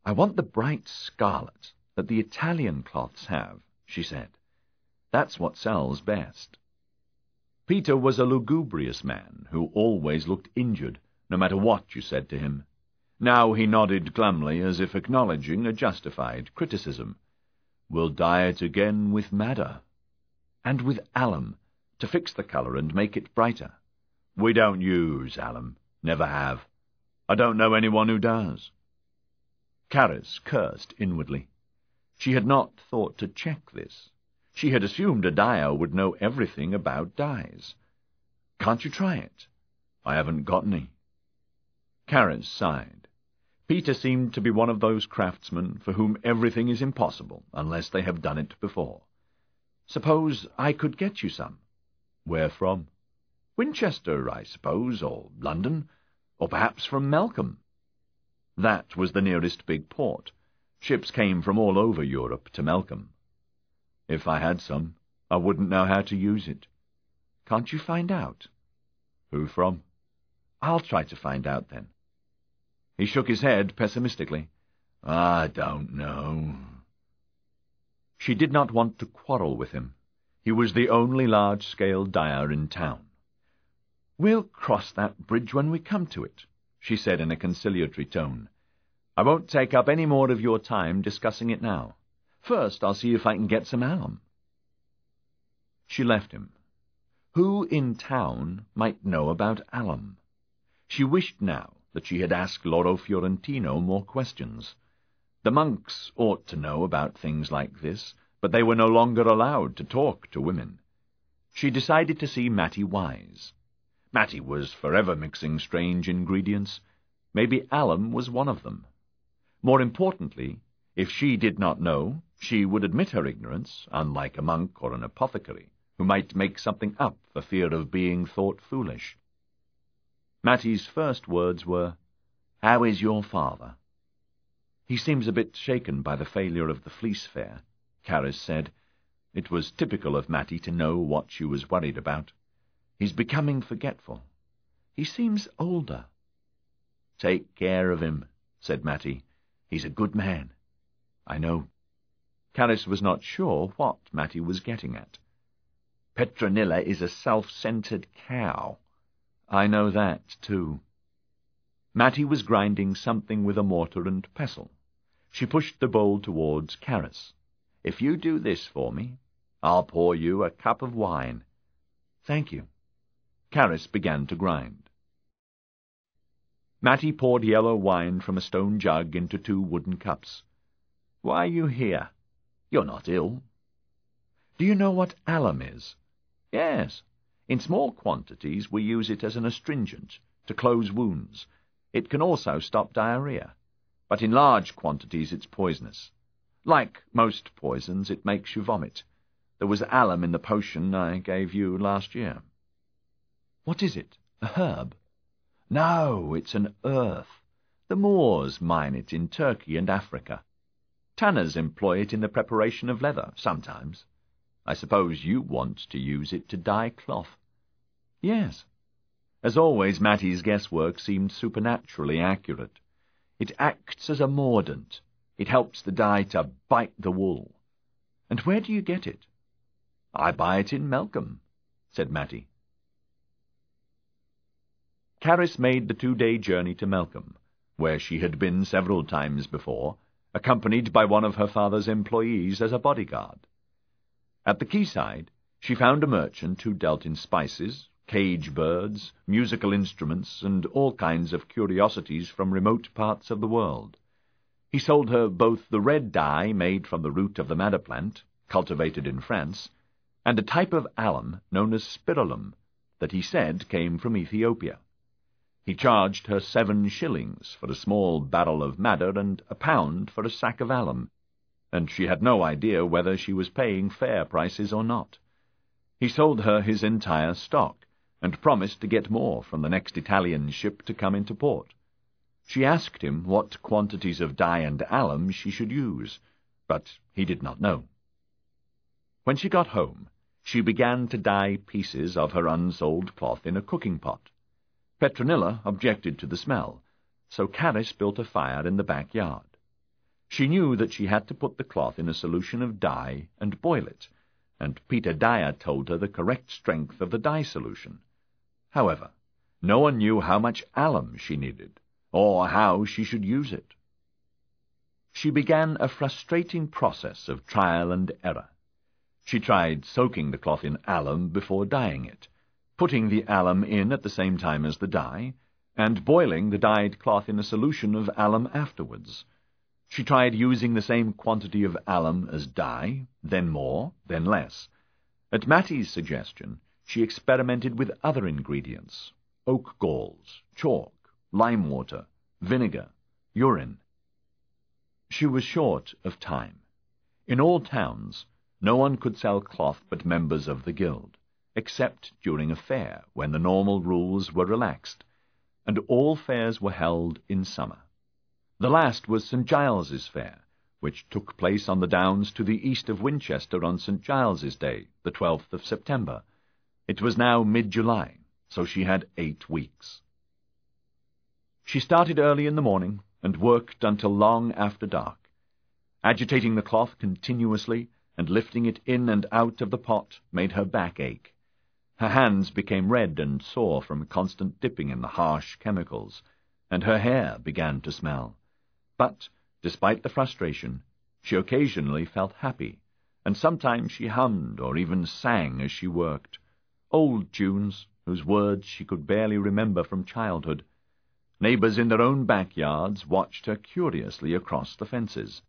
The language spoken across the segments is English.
"I want the bright scarlet that the Italian cloths have," she said. "That's what sells best." Peter was a lugubrious man who always looked injured, no matter what you said to him. Now he nodded glumly, as if acknowledging a justified criticism. "We'll dye it again with madder. And with alum, to fix the colour and make it brighter." "We don't use alum. Never have. I don't know anyone who does." Caris cursed inwardly. She had not thought to check this. She had assumed a dyer would know everything about dyes. "Can't you try it?" "I haven't got any." Caris sighed. Peter seemed to be one of those craftsmen for whom everything is impossible unless they have done it before. "Suppose I could get you some?" "Where from?" "Winchester, I suppose, or London, or perhaps from Melcombe." That was the nearest big port. Ships came from all over Europe to Melcombe. "If I had some, I wouldn't know how to use it." "Can't you find out?" "Who from?" "I'll try to find out, then." He shook his head pessimistically. "I don't know." She did not want to quarrel with him. He was the only large-scale dyer in town. "We'll cross that bridge when we come to it," she said in a conciliatory tone. "I won't take up any more of your time discussing it now. First, I'll see if I can get some alum." She left him. Who in town might know about alum? She wished now that she had asked Loro Fiorentino more questions. The monks ought to know about things like this, but they were no longer allowed to talk to women. She decided to see Mattie Wise. Mattie was forever mixing strange ingredients. Maybe alum was one of them. More importantly, if she did not know, she would admit her ignorance, unlike a monk or an apothecary, who might make something up for fear of being thought foolish. Mattie's first words were, "How is your father?" "He seems a bit shaken by the failure of the fleece fair," Caris said. It was typical of Mattie to know what she was worried about. "He's becoming forgetful. He seems older." "Take care of him," said Mattie. "He's a good man." "I know." Caris was not sure what Mattie was getting at. "Petronilla is a self-centered cow." "I know that, too." Mattie was grinding something with a mortar and pestle. She pushed the bowl towards Caris. "If you do this for me, I'll pour you a cup of wine." "Thank you." Caris began to grind. Mattie poured yellow wine from a stone jug into 2 wooden cups. "Why are you here? You're not ill." "Do you know what alum is?" "Yes. In small quantities we use it as an astringent, to close wounds. It can also stop diarrhea. But in large quantities it's poisonous. Like most poisons, it makes you vomit. There was alum in the potion I gave you last year." "What is it? A herb?" "No, it's an earth. The Moors mine it in Turkey and Africa. Tanners employ it in the preparation of leather, sometimes. I suppose you want to use it to dye cloth." "Yes." As always, Mattie's guesswork seemed supernaturally accurate. "It acts as a mordant. It helps the dye to bite the wool." "And where do you get it?" "I buy it in Melcombe," said Mattie. Caris made the 2-day journey to Melcombe, where she had been several times before, accompanied by one of her father's employees as a bodyguard. At the quayside, she found a merchant who dealt in spices, cage birds, musical instruments, and all kinds of curiosities from remote parts of the world. He sold her both the red dye made from the root of the madder plant, cultivated in France, and a type of alum known as spirillum, that he said came from Ethiopia. He charged her 7 shillings for a small barrel of madder and £1 for a sack of alum, and she had no idea whether she was paying fair prices or not. He sold her his entire stock, and promised to get more from the next Italian ship to come into port. She asked him what quantities of dye and alum she should use, but he did not know. When she got home, she began to dye pieces of her unsold cloth in a cooking pot. Petronilla objected to the smell, so Caris built a fire in the backyard. She knew that she had to put the cloth in a solution of dye and boil it, and Peter Dyer told her the correct strength of the dye solution. However, no one knew how much alum she needed, or how she should use it. She began a frustrating process of trial and error. She tried soaking the cloth in alum before dyeing it, putting the alum in at the same time as the dye, and boiling the dyed cloth in a solution of alum afterwards. She tried using the same quantity of alum as dye, then more, then less. At Mattie's suggestion, she experimented with other ingredients: oak galls, chalk, lime water, vinegar, urine. She was short of time. In all towns, no one could sell cloth but members of the guild, except during a fair, when the normal rules were relaxed, and all fairs were held in summer. The last was St. Giles's Fair, which took place on the downs to the east of Winchester on St. Giles's Day, the 12th of September. It was now mid-July, so she had 8 weeks. She started early in the morning and worked until long after dark. Agitating the cloth continuously and lifting it in and out of the pot made her back ache. Her hands became red and sore from constant dipping in the harsh chemicals, and her hair began to smell. But, despite the frustration, she occasionally felt happy, and sometimes she hummed or even sang as she worked, old tunes whose words she could barely remember from childhood. Neighbors in their own backyards watched her curiously across the fences.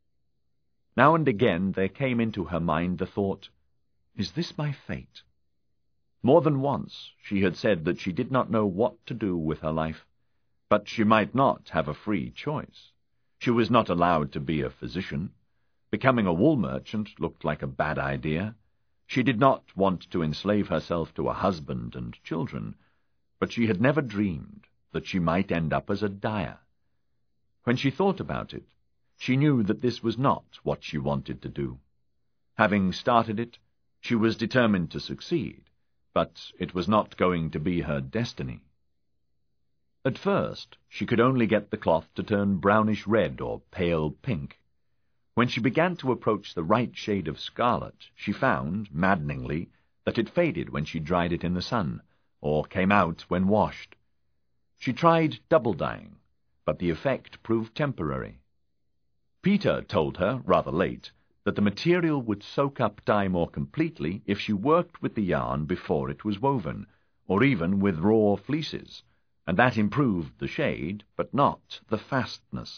Now and again there came into her mind the thought, "Is this my fate?" More than once she had said that she did not know what to do with her life, but she might not have a free choice. She was not allowed to be a physician. Becoming a wool merchant looked like a bad idea. She did not want to enslave herself to a husband and children, but she had never dreamed that she might end up as a dyer. When she thought about it, she knew that this was not what she wanted to do. Having started it, she was determined to succeed, but it was not going to be her destiny. At first, she could only get the cloth to turn brownish red or pale pink. When she began to approach the right shade of scarlet, she found, maddeningly, that it faded when she dried it in the sun, or came out when washed. She tried double dyeing, but the effect proved temporary. Peter told her, rather late, that the material would soak up dye more completely if she worked with the yarn before it was woven, or even with raw fleeces, and that improved the shade, but not the fastness.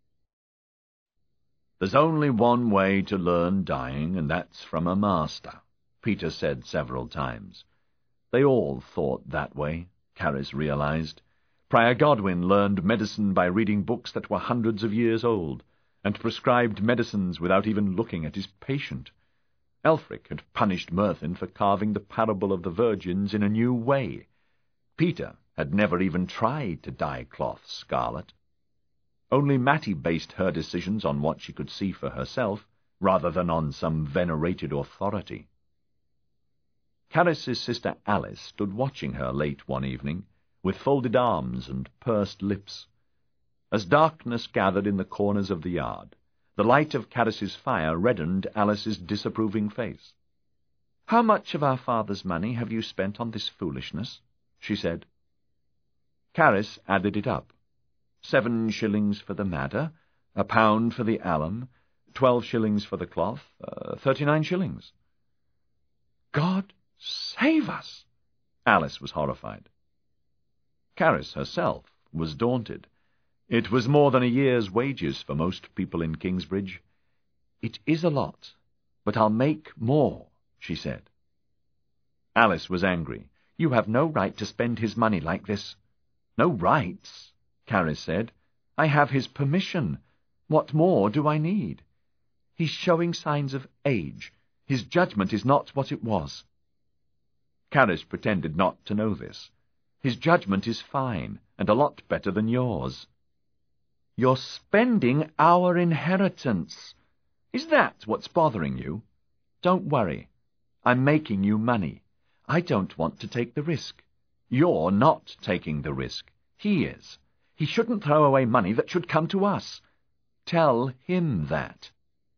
"There's only one way to learn dyeing, and that's from a master," Peter said several times. They all thought that way, Caris realized. Prior Godwin learned medicine by reading books that were hundreds of years old, and prescribed medicines without even looking at his patient. Elfric had punished Merthin for carving the parable of the virgins in a new way. Peter had never even tried to dye cloth scarlet. Only Mattie based her decisions on what she could see for herself, rather than on some venerated authority. Caris's sister Alice stood watching her late one evening, with folded arms and pursed lips. As darkness gathered in the corners of the yard, the light of Caris's fire reddened Alice's disapproving face. "How much of our father's money have you spent on this foolishness?" she said. Caris added it up. 7 shillings for the madder, £1 for the alum, 12 shillings for the cloth, 39 shillings. "God save us!" Alice was horrified. Caris herself was daunted. It was more than a year's wages for most people in Kingsbridge. "It is a lot, but I'll make more," she said. Alice was angry. "You have no right to spend his money like this." "No rights," Caris said. "I have his permission. What more do I need? He's showing signs of age. His judgment is not what it was." Caris pretended not to know this. "His judgment is fine, and a lot better than yours." "You're spending our inheritance. Is that what's bothering you? Don't worry. I'm making you money. I don't want to take the risk. You're not taking the risk. He is. He shouldn't throw away money that should come to us. Tell him that."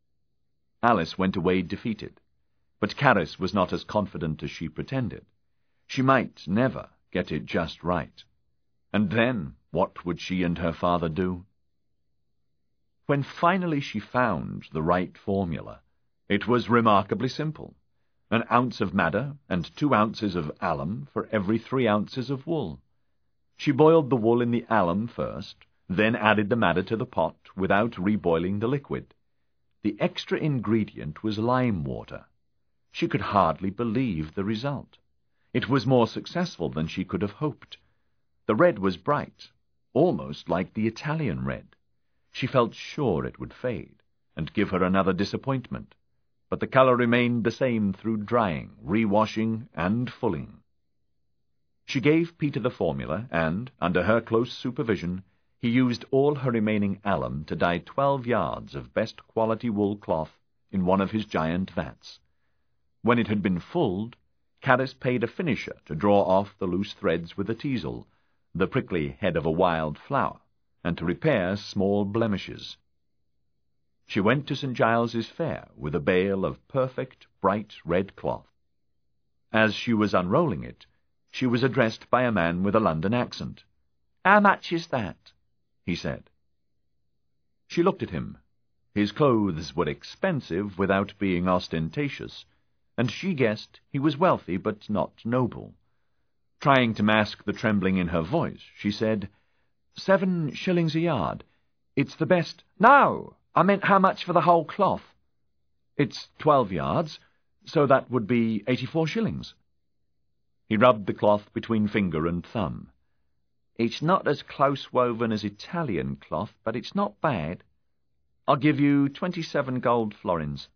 Alice went away defeated, but Caris was not as confident as she pretended. She might never get it just right. And then what would she and her father do? When finally she found the right formula, it was remarkably simple. 1 ounce of madder and 2 ounces of alum for every 3 ounces of wool. She boiled the wool in the alum first, then added the madder to the pot without reboiling the liquid. The extra ingredient was lime water. She could hardly believe the result. It was more successful than she could have hoped. The red was bright, almost like the Italian red. She felt sure it would fade and give her another disappointment, but the colour remained the same through drying, rewashing, and fulling. She gave Peter the formula, and, under her close supervision, he used all her remaining alum to dye 12 yards of best quality wool cloth in one of his giant vats. When it had been fulled, Caris paid a finisher to draw off the loose threads with a teasel, the prickly head of a wild flower, and to repair small blemishes. She went to St. Giles's Fair with a bale of perfect, bright red cloth. As she was unrolling it, she was addressed by a man with a London accent. "How much is that?" he said. She looked at him. His clothes were expensive without being ostentatious, and she guessed he was wealthy but not noble. Trying to mask the trembling in her voice, she said, 7 shillings a yard. It's the best— "No, I meant how much for the whole cloth." "It's 12 yards, so that would be 84 shillings. He rubbed the cloth between finger and thumb. "It's not as close-woven as Italian cloth, but it's not bad. I'll give you 27 gold florins."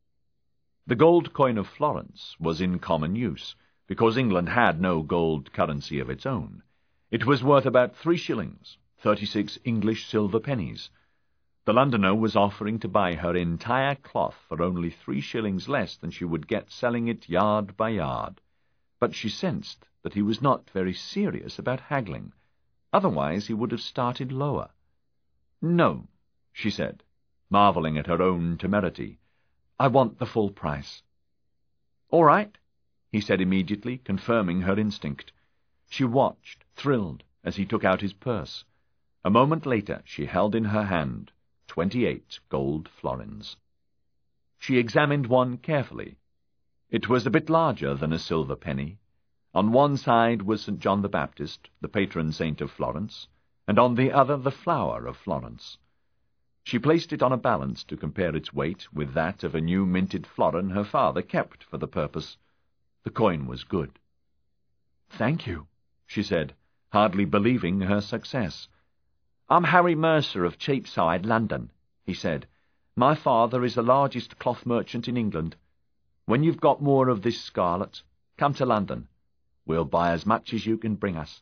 The gold coin of Florence was in common use, because England had no gold currency of its own. It was worth about 3 shillings, 36 English silver pennies. The Londoner was offering to buy her entire cloth for only 3 shillings less than she would get selling it yard by yard. But she sensed that he was not very serious about haggling. Otherwise he would have started lower. "No," she said, marvelling at her own temerity. "I want the full price." "All right," he said immediately, confirming her instinct. She watched, thrilled, as he took out his purse. A moment later she held in her hand 28 gold florins. She examined one carefully. It was a bit larger than a silver penny. On one side was St. John the Baptist, the patron saint of Florence, and on the other the flower of Florence. She placed it on a balance to compare its weight with that of a new minted florin her father kept for the purpose. The coin was good. "Thank you," she said, hardly believing her success. "I'm Harry Mercer of Cheapside, London," he said. "My father is the largest cloth merchant in England. When you've got more of this scarlet, come to London. We'll buy as much as you can bring us."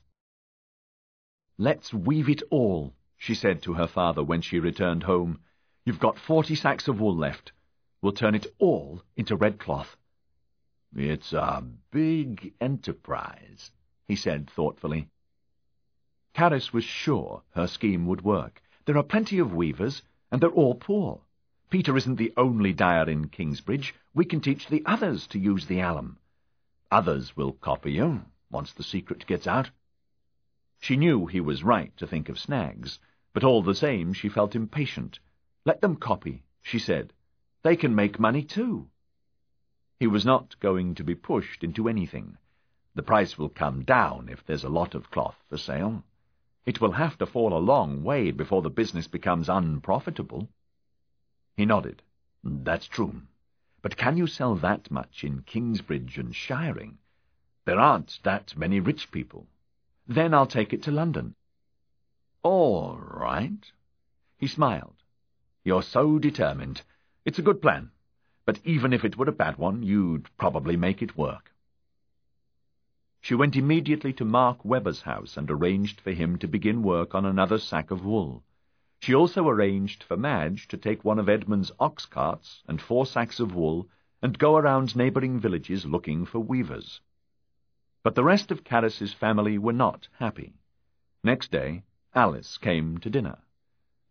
"Let's weave it all," she said to her father when she returned home. "You've got 40 sacks of wool left. We'll turn it all into red cloth." "It's a big enterprise," he said thoughtfully. Caris was sure her scheme would work. There are plenty of weavers, and they're all poor. Peter isn't the only dyer in Kingsbridge. We can teach the others to use the alum. Others will copy you once the secret gets out. She knew he was right to think of snags, but all the same she felt impatient. "Let them copy," she said. "They can make money too." He was not going to be pushed into anything. The price will come down if there's a lot of cloth for sale. It will have to fall a long way before the business becomes unprofitable. He nodded. "That's true. But can you sell that much in Kingsbridge and Shiring? There aren't that many rich people. Then I'll take it to London." "All right." He smiled. "You're so determined. It's a good plan. But even if it were a bad one, you'd probably make it work." She went immediately to Mark Webber's house and arranged for him to begin work on another sack of wool. She also arranged for Madge to take one of Edmund's ox carts and 4 sacks of wool and go around neighbouring villages looking for weavers. But the rest of Caris's family were not happy. Next day, Alice came to dinner.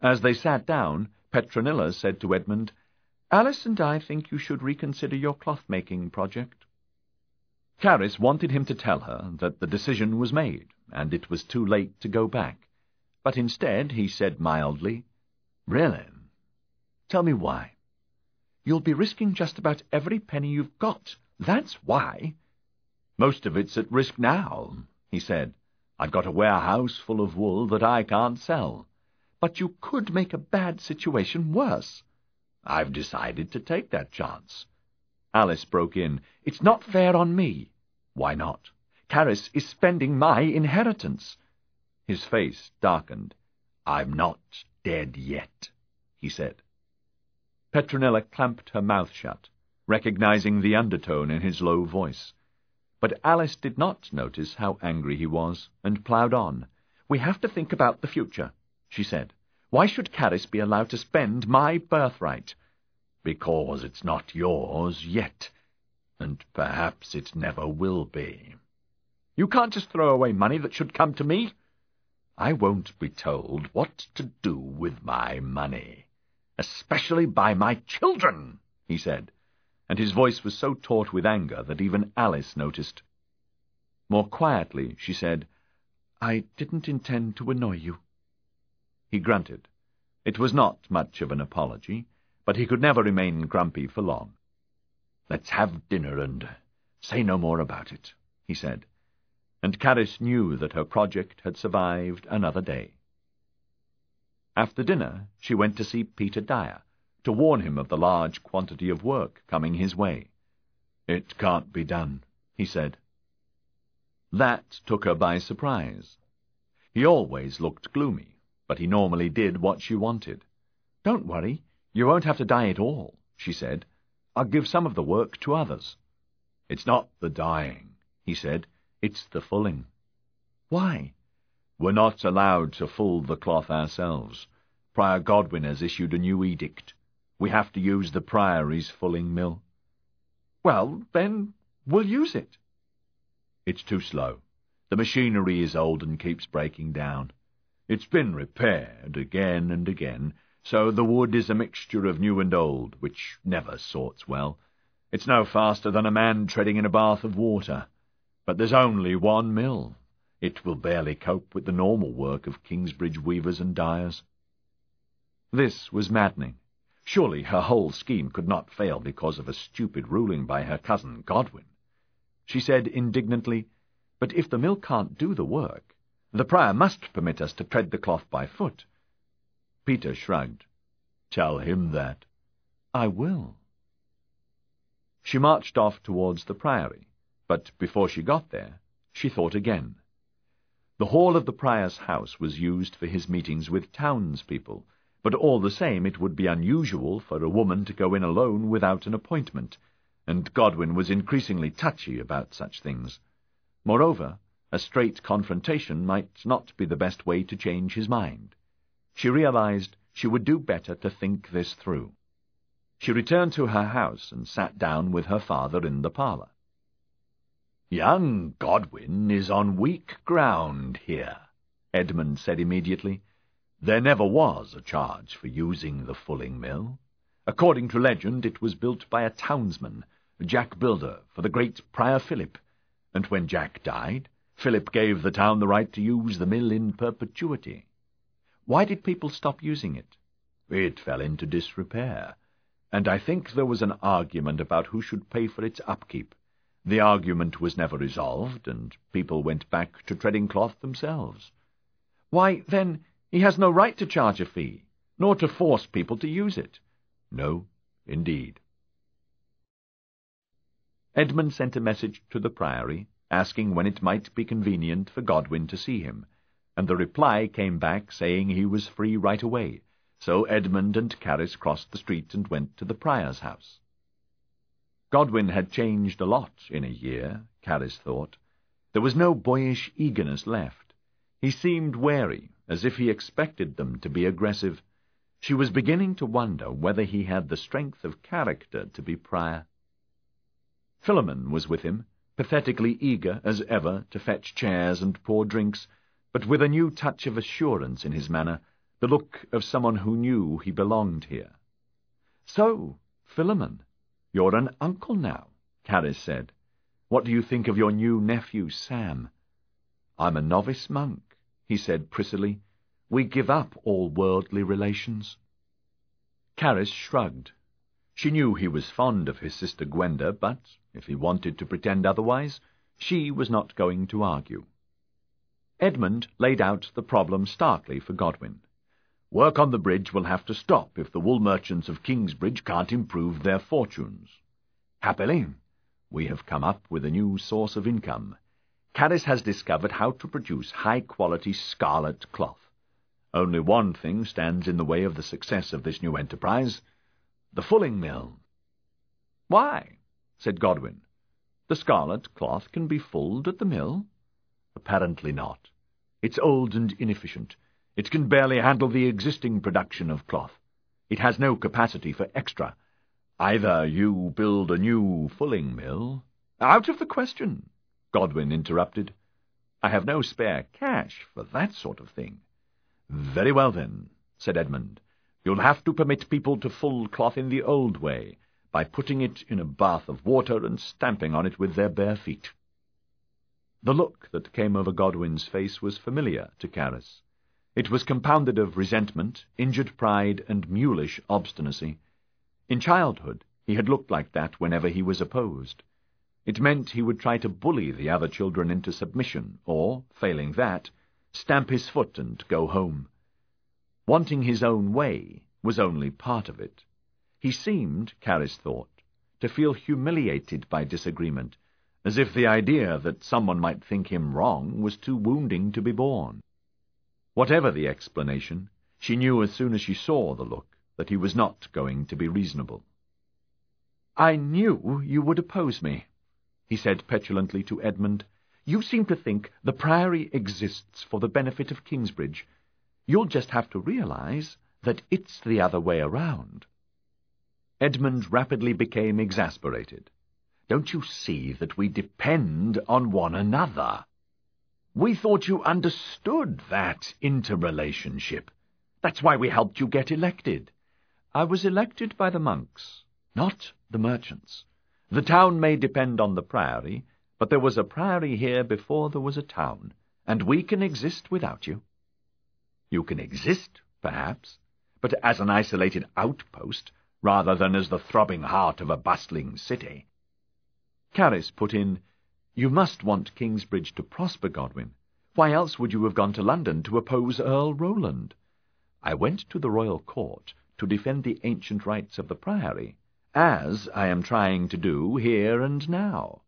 As they sat down, Petronilla said to Edmund, "Alice and I think you should reconsider your cloth-making project." Carys wanted him to tell her that the decision was made, and it was too late to go back. But instead he said mildly, "Really? Tell me why." "You'll be risking just about every penny you've got. That's why." "Most of it's at risk now," he said. "I've got a warehouse full of wool that I can't sell." "But you could make a bad situation worse." "I've decided to take that chance." Alice broke in, "It's not fair on me." "Why not?" "Carys is spending my inheritance." His face darkened. "I'm not dead yet," he said. Petronilla clamped her mouth shut, recognizing the undertone in his low voice. But Alice did not notice how angry he was, and ploughed on. "We have to think about the future," she said. "Why should Carys be allowed to spend my birthright?" "Because it's not yours yet, and perhaps it never will be." "You can't just throw away money that should come to me." "I won't be told what to do with my money, especially by my children," he said, and his voice was so taut with anger that even Alice noticed. More quietly, she said, "I didn't intend to annoy you." He grunted. It was not much of an apology, but he could never remain grumpy for long. "Let's have dinner and say no more about it," he said, and Carys knew that her project had survived another day. After dinner, she went to see Peter Dyer, to warn him of the large quantity of work coming his way. "It can't be done," he said. That took her by surprise. He always looked gloomy, but he normally did what she wanted. "Don't worry, you won't have to dye it all," she said. "I'll give some of the work to others." "It's not the dyeing," he said. "It's the fulling." "Why?" "We're not allowed to full the cloth ourselves. Prior Godwin has issued a new edict. We have to use the Priory's fulling mill." "Well, then, we'll use it." "It's too slow. The machinery is old and keeps breaking down. It's been repaired again and again, so the wood is a mixture of new and old, which never sorts well. It's no faster than a man treading in a bath of water. But there's only one mill. It will barely cope with the normal work of Kingsbridge weavers and dyers." This was maddening. Surely her whole scheme could not fail because of a stupid ruling by her cousin Godwin. She said indignantly, "But if the mill can't do the work, the prior must permit us to tread the cloth by foot." Peter shrugged. "Tell him that." "I will." She marched off towards the Priory, but before she got there, she thought again. The hall of the prior's house was used for his meetings with townspeople, but all the same it would be unusual for a woman to go in alone without an appointment, and Godwin was increasingly touchy about such things. Moreover, a straight confrontation might not be the best way to change his mind. She realized she would do better to think this through. She returned to her house and sat down with her father in the parlour. "Young Godwin is on weak ground here," Edmund said immediately. "There never was a charge for using the fulling mill. According to legend, it was built by a townsman, Jack Builder, for the great Prior Philip, and when Jack died, Philip gave the town the right to use the mill in perpetuity." "Why did people stop using it?" "It fell into disrepair, and I think there was an argument about who should pay for its upkeep. The argument was never resolved, and people went back to treading cloth themselves." "Why, then, he has no right to charge a fee, nor to force people to use it." "No, indeed." Edmund sent a message to the Priory, asking when it might be convenient for Godwin to see him, and the reply came back saying he was free right away, so Edmund and Carys crossed the street and went to the Prior's house. Godwin had changed a lot in a year, Carys thought. There was no boyish eagerness left. He seemed wary, as if he expected them to be aggressive. She was beginning to wonder whether he had the strength of character to be prior. Philemon was with him, pathetically eager as ever to fetch chairs and pour drinks, but with a new touch of assurance in his manner, the look of someone who knew he belonged here. "So, Philemon, you're an uncle now," Carys said. "What do you think of your new nephew, Sam?" "I'm a novice monk," he said prissily. "We give up all worldly relations." Carys shrugged. She knew he was fond of his sister Gwenda, but if he wanted to pretend otherwise, she was not going to argue. Edmund laid out the problem starkly for Godwin. "Work on the bridge will have to stop if the wool merchants of Kingsbridge can't improve their fortunes. Happily, we have come up with a new source of income. Carys has discovered how to produce high-quality scarlet cloth. Only one thing stands in the way of the success of this new enterprise: the fulling mill." "Why?" said Godwin. "The scarlet cloth can be fulled at the mill?" "Apparently not. It's old and inefficient. It can barely handle the existing production of cloth. It has no capacity for extra. Either you build a new fulling mill—" "Out of the question," Godwin interrupted. "I have no spare cash for that sort of thing." "Very well, then," said Edmund. "You'll have to permit people to full cloth in the old way, by putting it in a bath of water and stamping on it with their bare feet." The look that came over Godwin's face was familiar to Carys. It was compounded of resentment, injured pride, and mulish obstinacy. In childhood he had looked like that whenever he was opposed. It meant he would try to bully the other children into submission, or, failing that, stamp his foot and go home. Wanting his own way was only part of it. He seemed, Carys thought, to feel humiliated by disagreement, as if the idea that someone might think him wrong was too wounding to be borne. Whatever the explanation, she knew as soon as she saw the look that he was not going to be reasonable. "I knew you would oppose me," he said petulantly to Edmund. "You seem to think the Priory exists for the benefit of Kingsbridge. You'll just have to realize that it's the other way around." Edmund rapidly became exasperated. "Don't you see that we depend on one another? We thought you understood that interrelationship. That's why we helped you get elected." "I was elected by the monks, not the merchants. The town may depend on the Priory, but there was a Priory here before there was a town, and we can exist without you." "You can exist, perhaps, but as an isolated outpost, rather than as the throbbing heart of a bustling city." Carys put in, "You must want Kingsbridge to prosper, Godwin. Why else would you have gone to London to oppose Earl Roland?" "I went to the royal court to defend the ancient rights of the Priory, as I am trying to do here and now."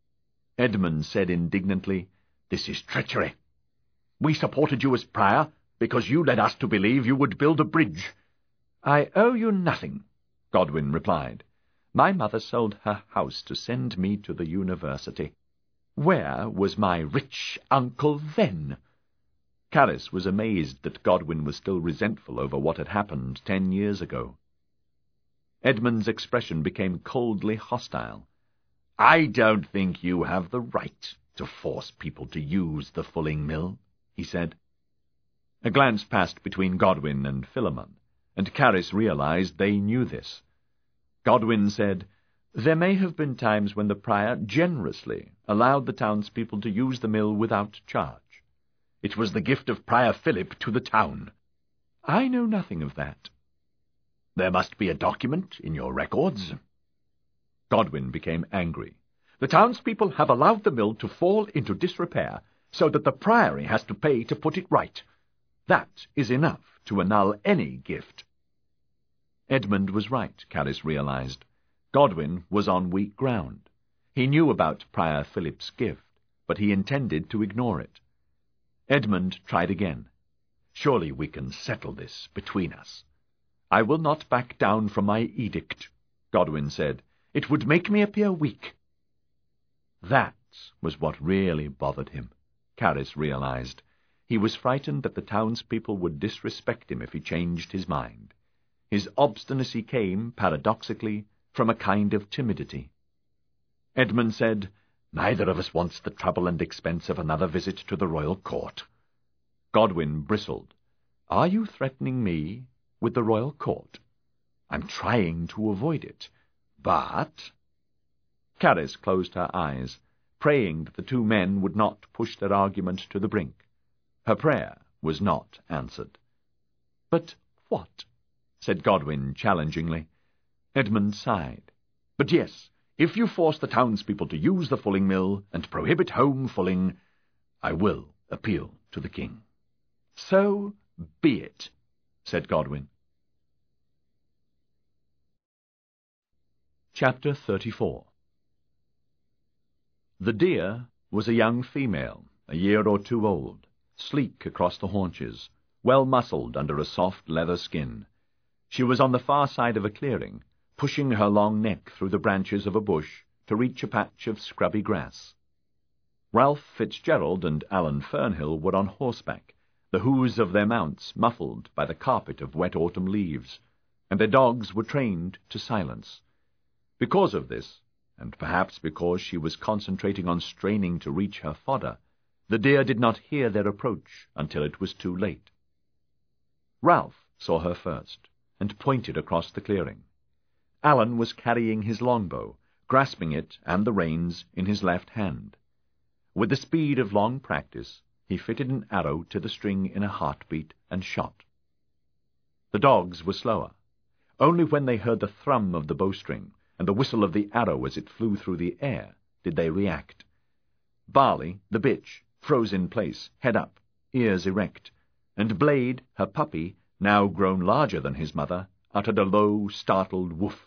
Edmund said indignantly, "This is treachery. We supported you as prior because you led us to believe you would build a bridge." "I owe you nothing," Godwin replied. "My mother sold her house to send me to the university. Where was my rich uncle then?" Carys was amazed that Godwin was still resentful over what had happened 10 years ago. Edmund's expression became coldly hostile. "I don't think you have the right to force people to use the fulling mill," he said. A glance passed between Godwin and Philemon, and Carys realized they knew this. Godwin said, "There may have been times when the prior generously allowed the townspeople to use the mill without charge. It was the gift of Prior Philip to the town." "I know nothing of that." "There must be a document in your records." Godwin became angry. "The townspeople have allowed the mill to fall into disrepair, so that the Priory has to pay to put it right. That is enough to annul any gift." Edmund was right, Carys realized. Godwin was on weak ground. He knew about Prior Philip's gift, but he intended to ignore it. Edmund tried again. "Surely we can settle this between us." "I will not back down from my edict," Godwin said. "It would make me appear weak." That was what really bothered him, Carys realized. He was frightened that the townspeople would disrespect him if he changed his mind. His obstinacy came, paradoxically, from a kind of timidity. Edmund said, "Neither of us wants the trouble and expense of another visit to the royal court." Godwin bristled. Are you threatening me with the royal court? I'm trying to avoid it, but—" Caris closed her eyes, praying that the two men would not push their argument to the brink. Her prayer was not answered. "But what?" said Godwin challengingly. Edmund sighed. "But yes, if you force the townspeople to use the fulling mill and prohibit home fulling, I will appeal to the king." "So be it," said Godwin. Chapter 34. The deer was a young female, a year or two old, sleek across the haunches, well-muscled under a soft leather skin. She was on the far side of a clearing, pushing her long neck through the branches of a bush to reach a patch of scrubby grass. Ralph Fitzgerald and Alan Fernhill were on horseback, the hoofs of their mounts muffled by the carpet of wet autumn leaves, and their dogs were trained to silence. Because of this, and perhaps because she was concentrating on straining to reach her fodder, the deer did not hear their approach until it was too late. Ralph saw her first, and pointed across the clearing. Alan was carrying his longbow, grasping it and the reins in his left hand. With the speed of long practice, he fitted an arrow to the string in a heartbeat and shot. The dogs were slower. Only when they heard the thrum of the bowstring and the whistle of the arrow as it flew through the air did they react. Barley, the bitch, froze in place, head up, ears erect, and Blade, her puppy, now grown larger than his mother, uttered a low, startled woof.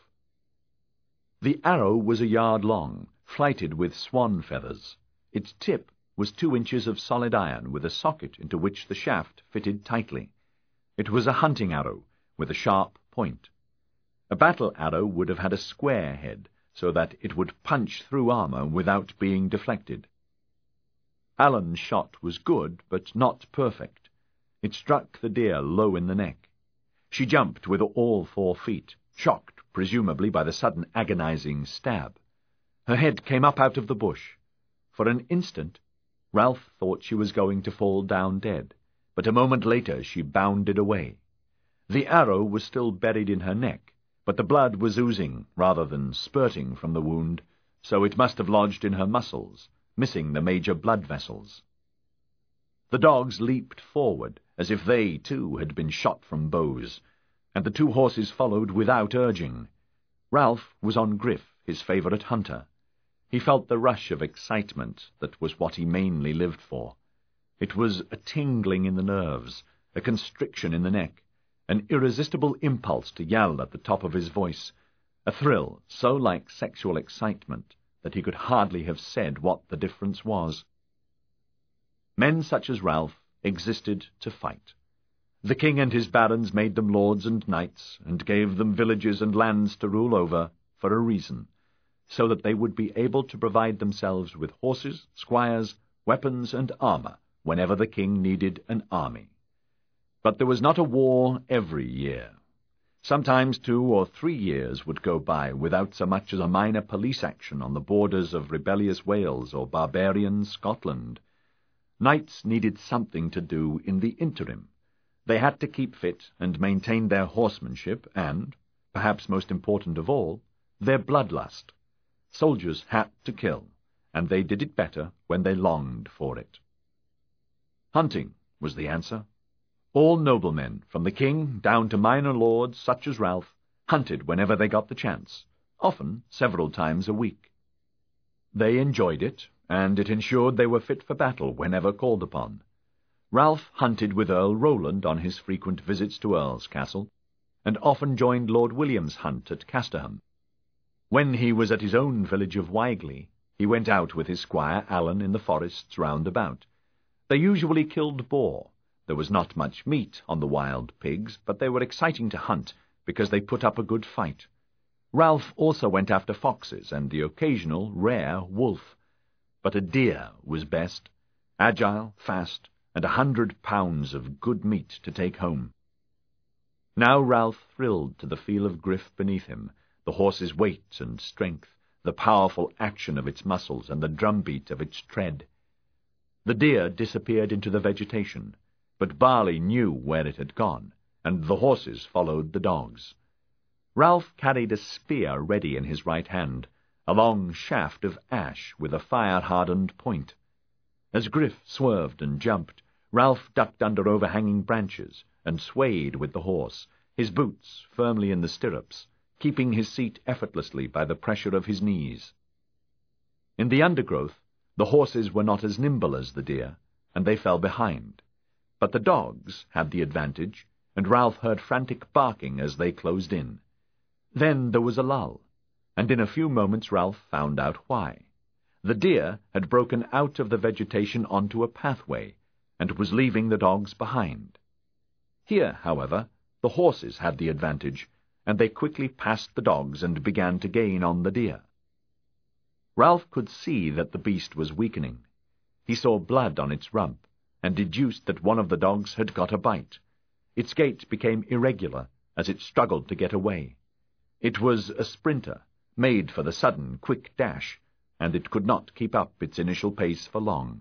The arrow was a yard long, flighted with swan feathers. Its tip was 2 inches of solid iron with a socket into which the shaft fitted tightly. It was a hunting arrow, with a sharp point. A battle arrow would have had a square head, so that it would punch through armor without being deflected. Alan's shot was good, but not perfect. It struck the deer low in the neck. She jumped with all 4 feet, shocked, presumably, by the sudden agonizing stab. Her head came up out of the bush. For an instant, Ralph thought she was going to fall down dead, but a moment later she bounded away. The arrow was still buried in her neck, but the blood was oozing rather than spurting from the wound, so it must have lodged in her muscles, missing the major blood vessels. The dogs leaped forward, as if they, too, had been shot from bows, and the 2 horses followed without urging. Ralph was on Griff, his favourite hunter. He felt the rush of excitement that was what he mainly lived for. It was a tingling in the nerves, a constriction in the neck, an irresistible impulse to yell at the top of his voice, a thrill so like sexual excitement that he could hardly have said what the difference was. Men such as Ralph existed to fight. The king and his barons made them lords and knights, and gave them villages and lands to rule over for a reason, so that they would be able to provide themselves with horses, squires, weapons, and armor whenever the king needed an army. But there was not a war every year. Sometimes 2 or 3 years would go by without so much as a minor police action on the borders of rebellious Wales or barbarian Scotland. Knights needed something to do in the interim. They had to keep fit and maintain their horsemanship and, perhaps most important of all, their bloodlust. Soldiers had to kill, and they did it better when they longed for it. Hunting was the answer. All noblemen, from the king down to minor lords such as Ralph, hunted whenever they got the chance, often several times a week. They enjoyed it, and it ensured they were fit for battle whenever called upon. Ralph hunted with Earl Roland on his frequent visits to Earl's Castle, and often joined Lord William's hunt at Casterham. When he was at his own village of Wigley, he went out with his squire Alan in the forests round about. They usually killed boar. There was not much meat on the wild pigs, but they were exciting to hunt because they put up a good fight. Ralph also went after foxes and the occasional rare wolf. But a deer was best, agile, fast, and 100 pounds of good meat to take home. Now Ralph thrilled to the feel of Griff beneath him, the horse's weight and strength, the powerful action of its muscles and the drumbeat of its tread. The deer disappeared into the vegetation, but Barley knew where it had gone, and the horses followed the dogs. Ralph carried a spear ready in his right hand, a long shaft of ash with a fire-hardened point. As Griff swerved and jumped, Ralph ducked under overhanging branches and swayed with the horse, his boots firmly in the stirrups, keeping his seat effortlessly by the pressure of his knees. In the undergrowth, the horses were not as nimble as the deer, and they fell behind. But the dogs had the advantage, and Ralph heard frantic barking as they closed in. Then there was a lull, and in a few moments Ralph found out why. The deer had broken out of the vegetation onto a pathway, and was leaving the dogs behind. Here, however, the horses had the advantage, and they quickly passed the dogs and began to gain on the deer. Ralph could see that the beast was weakening. He saw blood on its rump, and deduced that one of the dogs had got a bite. Its gait became irregular as it struggled to get away. It was a sprinter, made for the sudden, quick dash, and it could not keep up its initial pace for long.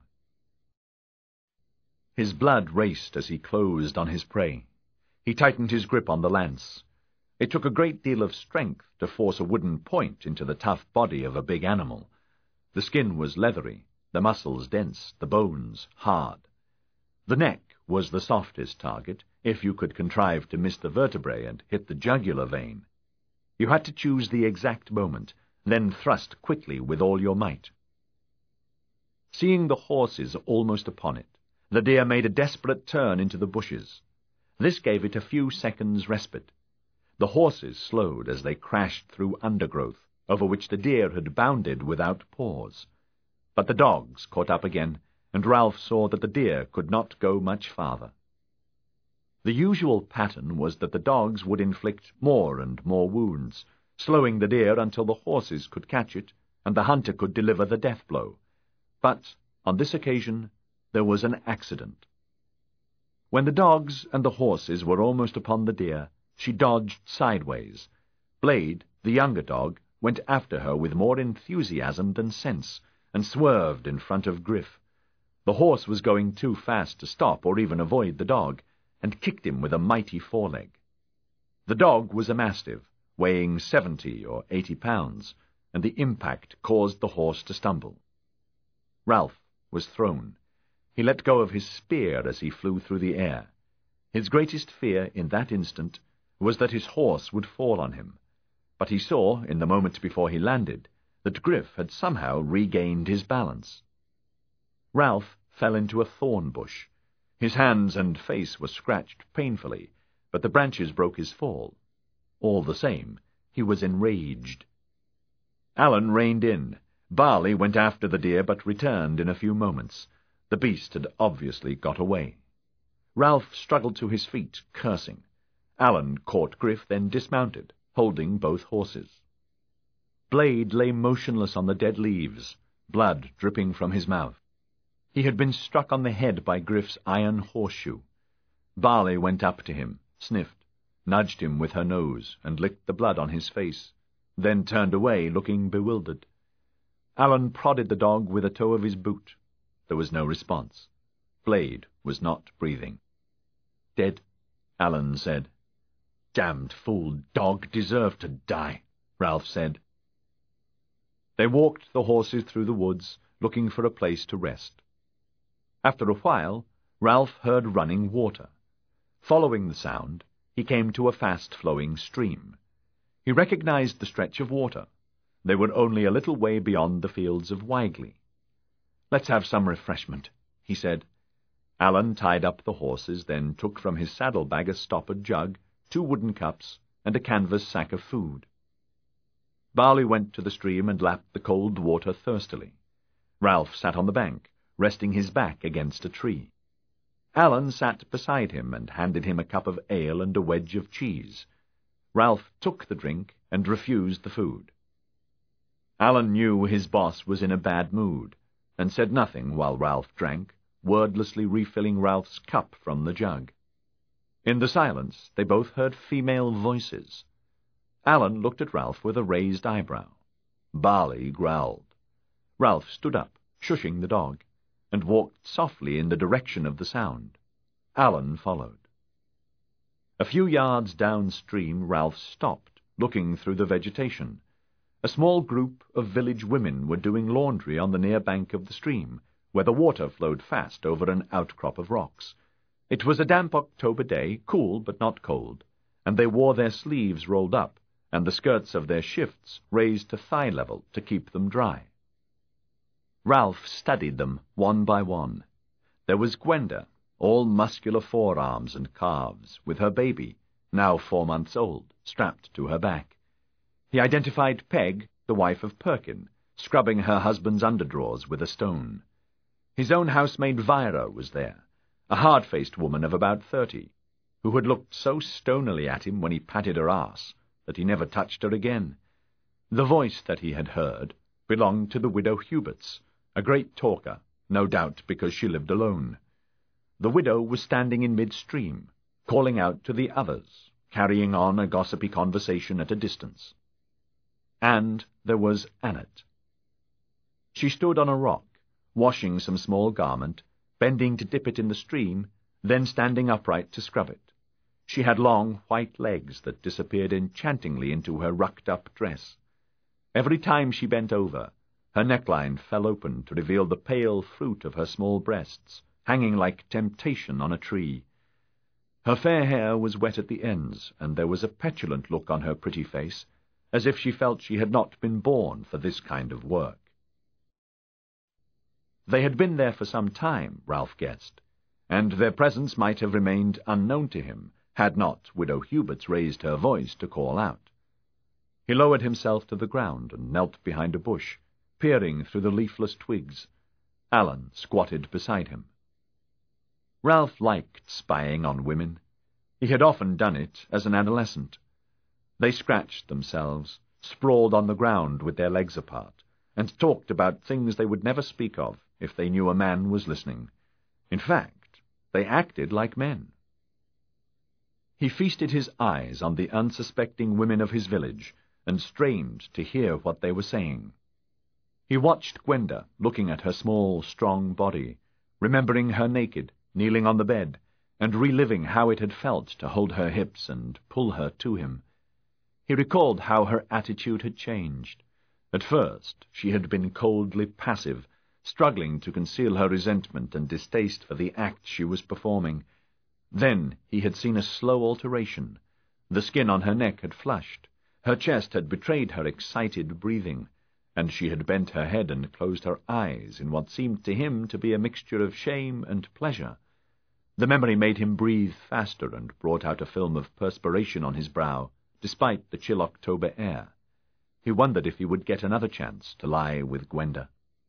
His blood raced as he closed on his prey. He tightened his grip on the lance. It took a great deal of strength to force a wooden point into the tough body of a big animal. The skin was leathery, the muscles dense, the bones hard. The neck was the softest target, if you could contrive to miss the vertebrae and hit the jugular vein. You had to choose the exact moment, then thrust quickly with all your might. Seeing the horses almost upon it, the deer made a desperate turn into the bushes. This gave it a few seconds' respite. The horses slowed as they crashed through undergrowth, over which the deer had bounded without pause. But the dogs caught up again, and Ralph saw that the deer could not go much farther. The usual pattern was that the dogs would inflict more and more wounds, slowing the deer until the horses could catch it, and the hunter could deliver the death blow. But, on this occasion, there was an accident. When the dogs and the horses were almost upon the deer, she dodged sideways. Blade, the younger dog, went after her with more enthusiasm than sense, and swerved in front of Griff. The horse was going too fast to stop or even avoid the dog, and kicked him with a mighty foreleg. The dog was a mastiff, weighing 70 or 80 pounds, and the impact caused the horse to stumble. Ralph was thrown. He let go of his spear as he flew through the air. His greatest fear in that instant was that his horse would fall on him, but he saw, in the moment before he landed, that Griff had somehow regained his balance. Ralph fell into a thorn bush. His hands and face were scratched painfully, but the branches broke his fall. All the same, he was enraged. Alan reined in. Barley went after the deer, but returned in a few moments. The beast had obviously got away. Ralph struggled to his feet, cursing. Alan caught Griff, then dismounted, holding both horses. Blade lay motionless on the dead leaves, blood dripping from his mouth. He had been struck on the head by Griff's iron horseshoe. Barley went up to him, sniffed, nudged him with her nose, and licked the blood on his face, then turned away, looking bewildered. Alan prodded the dog with the toe of his boot. There was no response. Blade was not breathing. "Dead," Alan said. "Damned fool dog deserved to die," Ralph said. They walked the horses through the woods, looking for a place to rest. After a while, Ralph heard running water. Following the sound, he came to a fast-flowing stream. He recognized the stretch of water. They were only a little way beyond the fields of Wigley. "Let's have some refreshment," he said. Alan tied up the horses, then took from his saddle-bag a stoppered jug, 2 wooden cups, and a canvas sack of food. Barley went to the stream and lapped the cold water thirstily. Ralph sat on the bank, resting his back against a tree. Alan sat beside him and handed him a cup of ale and a wedge of cheese. Ralph took the drink and refused the food. Alan knew his boss was in a bad mood, and said nothing while Ralph drank, wordlessly refilling Ralph's cup from the jug. In the silence, they both heard female voices. Alan looked at Ralph with a raised eyebrow. Barley growled. Ralph stood up, shushing the dog, and walked softly in the direction of the sound. Alan followed. A few yards downstream Ralph stopped, looking through the vegetation. A small group of village women were doing laundry on the near bank of the stream, where the water flowed fast over an outcrop of rocks. It was a damp October day, cool but not cold, and they wore their sleeves rolled up, and the skirts of their shifts raised to thigh level to keep them dry. Ralph studied them one by one. There was Gwenda, all muscular forearms and calves, with her baby, now 4 months old, strapped to her back. He identified Peg, the wife of Perkin, scrubbing her husband's underdrawers with a stone. His own housemaid Vira was there, a hard-faced woman of about 30, who had looked so stonily at him when he patted her arse that he never touched her again. The voice that he had heard belonged to the widow Huberts, a great talker, no doubt because she lived alone. The widow was standing in midstream, calling out to the others, carrying on a gossipy conversation at a distance. And there was Annette. She stood on a rock, washing some small garment, bending to dip it in the stream, then standing upright to scrub it. She had long white legs that disappeared enchantingly into her rucked-up dress. Every time she bent over, her neckline fell open to reveal the pale fruit of her small breasts, hanging like temptation on a tree. Her fair hair was wet at the ends, and there was a petulant look on her pretty face, as if she felt she had not been born for this kind of work. They had been there for some time, Ralph guessed, and their presence might have remained unknown to him, had not Widow Huberts raised her voice to call out. He lowered himself to the ground and knelt behind a bush, peering through the leafless twigs. Alan squatted beside him. Ralph liked spying on women. He had often done it as an adolescent. They scratched themselves, sprawled on the ground with their legs apart, and talked about things they would never speak of if they knew a man was listening. In fact, they acted like men. He feasted his eyes on the unsuspecting women of his village, and strained to hear what they were saying. He watched Gwenda, looking at her small, strong body, remembering her naked, kneeling on the bed, and reliving how it had felt to hold her hips and pull her to him. He recalled how her attitude had changed. At first she had been coldly passive, struggling to conceal her resentment and distaste for the act she was performing. Then he had seen a slow alteration. The skin on her neck had flushed, her chest had betrayed her excited breathing, and she had bent her head and closed her eyes in what seemed to him to be a mixture of shame and pleasure. The memory made him breathe faster and brought out a film of perspiration on his brow, despite the chill October air. He wondered if he would get another chance to lie with Gwenda.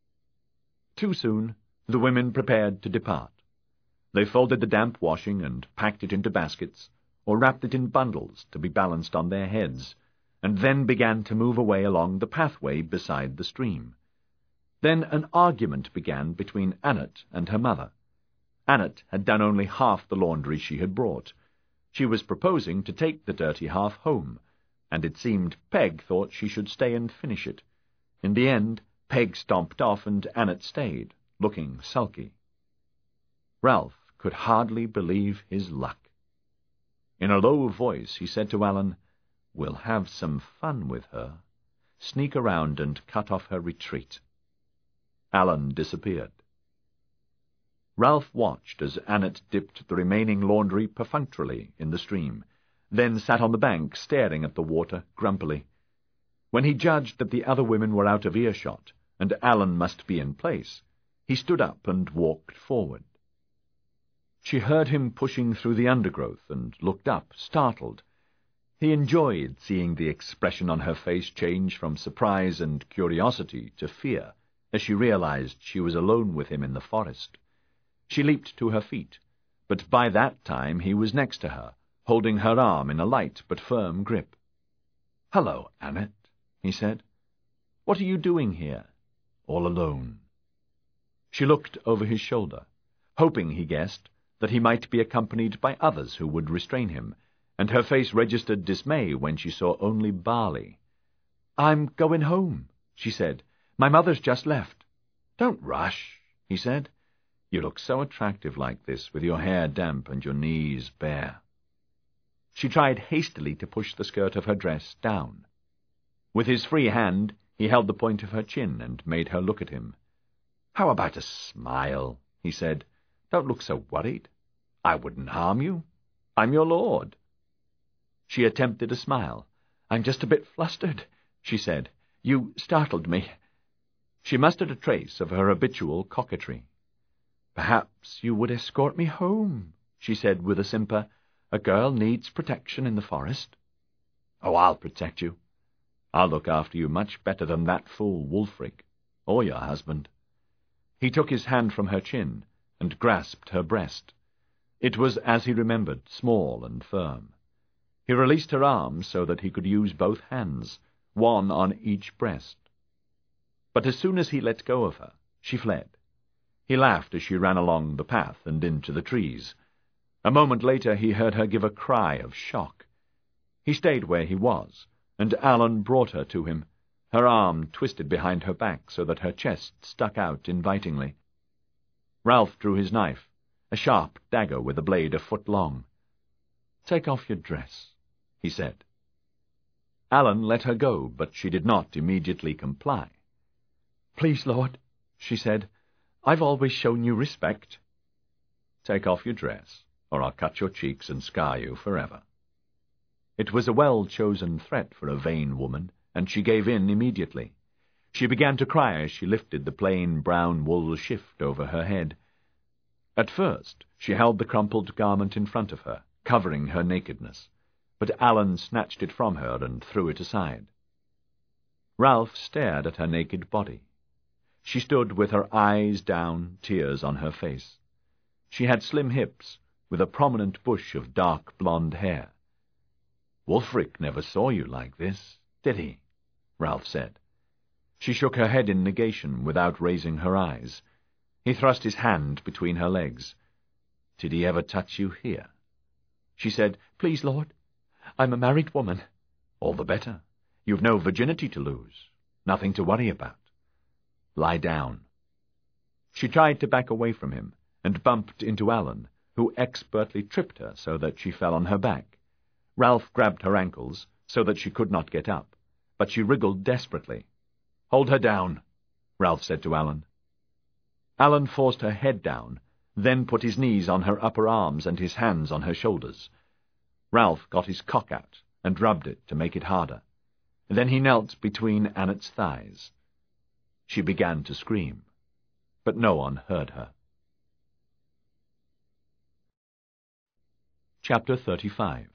Too soon, the women prepared to depart. They folded the damp washing and packed it into baskets, or wrapped it in bundles to be balanced on their heads, and then began to move away along the pathway beside the stream. Then an argument began between Annette and her mother. Annette had done only half the laundry she had brought. She was proposing to take the dirty half home, and it seemed Peg thought she should stay and finish it. In the end, Peg stomped off and Annette stayed, looking sulky. Ralph could hardly believe his luck. In a low voice he said to Alan, "We'll have some fun with her. Sneak around and cut off her retreat." Alan disappeared. Ralph watched as Annette dipped the remaining laundry perfunctorily in the stream, then sat on the bank staring at the water grumpily. When he judged that the other women were out of earshot, and Alan must be in place, he stood up and walked forward. She heard him pushing through the undergrowth and looked up, startled. He enjoyed seeing the expression on her face change from surprise and curiosity to fear as she realized she was alone with him in the forest. She leaped to her feet, but by that time he was next to her, holding her arm in a light but firm grip. "Hello, Annette," he said. "What are you doing here, all alone?" She looked over his shoulder, hoping, he guessed, that he might be accompanied by others who would restrain him, and her face registered dismay when she saw only Barley. "I'm going home," she said. "My mother's just left." "Don't rush," he said. You look so attractive like this, with your hair damp and your knees bare. She tried hastily to push the skirt of her dress down. With his free hand, he held the point of her chin and made her look at him. "How about a smile?" he said. "Don't look so worried. I wouldn't harm you. I'm your lord." She attempted a smile. "I'm just a bit flustered," she said. "You startled me." She mustered a trace of her habitual coquetry. "Perhaps you would escort me home," she said with a simper. "A girl needs protection in the forest." "Oh, I'll protect you. I'll look after you much better than that fool Wulfric, or your husband." He took his hand from her chin and grasped her breast. It was, as he remembered, small and firm. He released her arms so that he could use both hands, one on each breast. But as soon as he let go of her, she fled. He laughed as she ran along the path and into the trees. A moment later he heard her give a cry of shock. He stayed where he was, and Alan brought her to him, her arm twisted behind her back so that her chest stuck out invitingly. Ralph drew his knife, a sharp dagger with a blade a foot long. "Take off your dress," he said. Alan let her go, but she did not immediately comply. "Please, Lord," she said, "I've always shown you respect." "Take off your dress, or I'll cut your cheeks and scar you forever." It was a well-chosen threat for a vain woman, and she gave in immediately. She began to cry as she lifted the plain brown wool shift over her head. At first she held the crumpled garment in front of her, covering her nakedness, but Alan snatched it from her and threw it aside. Ralph stared at her naked body. She stood with her eyes down, tears on her face. She had slim hips, with a prominent bush of dark blonde hair. "Wulfric never saw you like this, did he?" Ralph said. She shook her head in negation without raising her eyes. He thrust his hand between her legs. "Did he ever touch you here?" She said, "Please, Lord, I'm a married woman." "All the better. You've no virginity to lose, nothing to worry about. Lie down." She tried to back away from him, and bumped into Alan, who expertly tripped her so that she fell on her back. Ralph grabbed her ankles, so that she could not get up, but she wriggled desperately. "Hold her down," Ralph said to Alan. Alan forced her head down, then put his knees on her upper arms and his hands on her shoulders. Ralph got his cock out and rubbed it to make it harder. Then he knelt between Annet's thighs. She began to scream, but no one heard her. Chapter 35.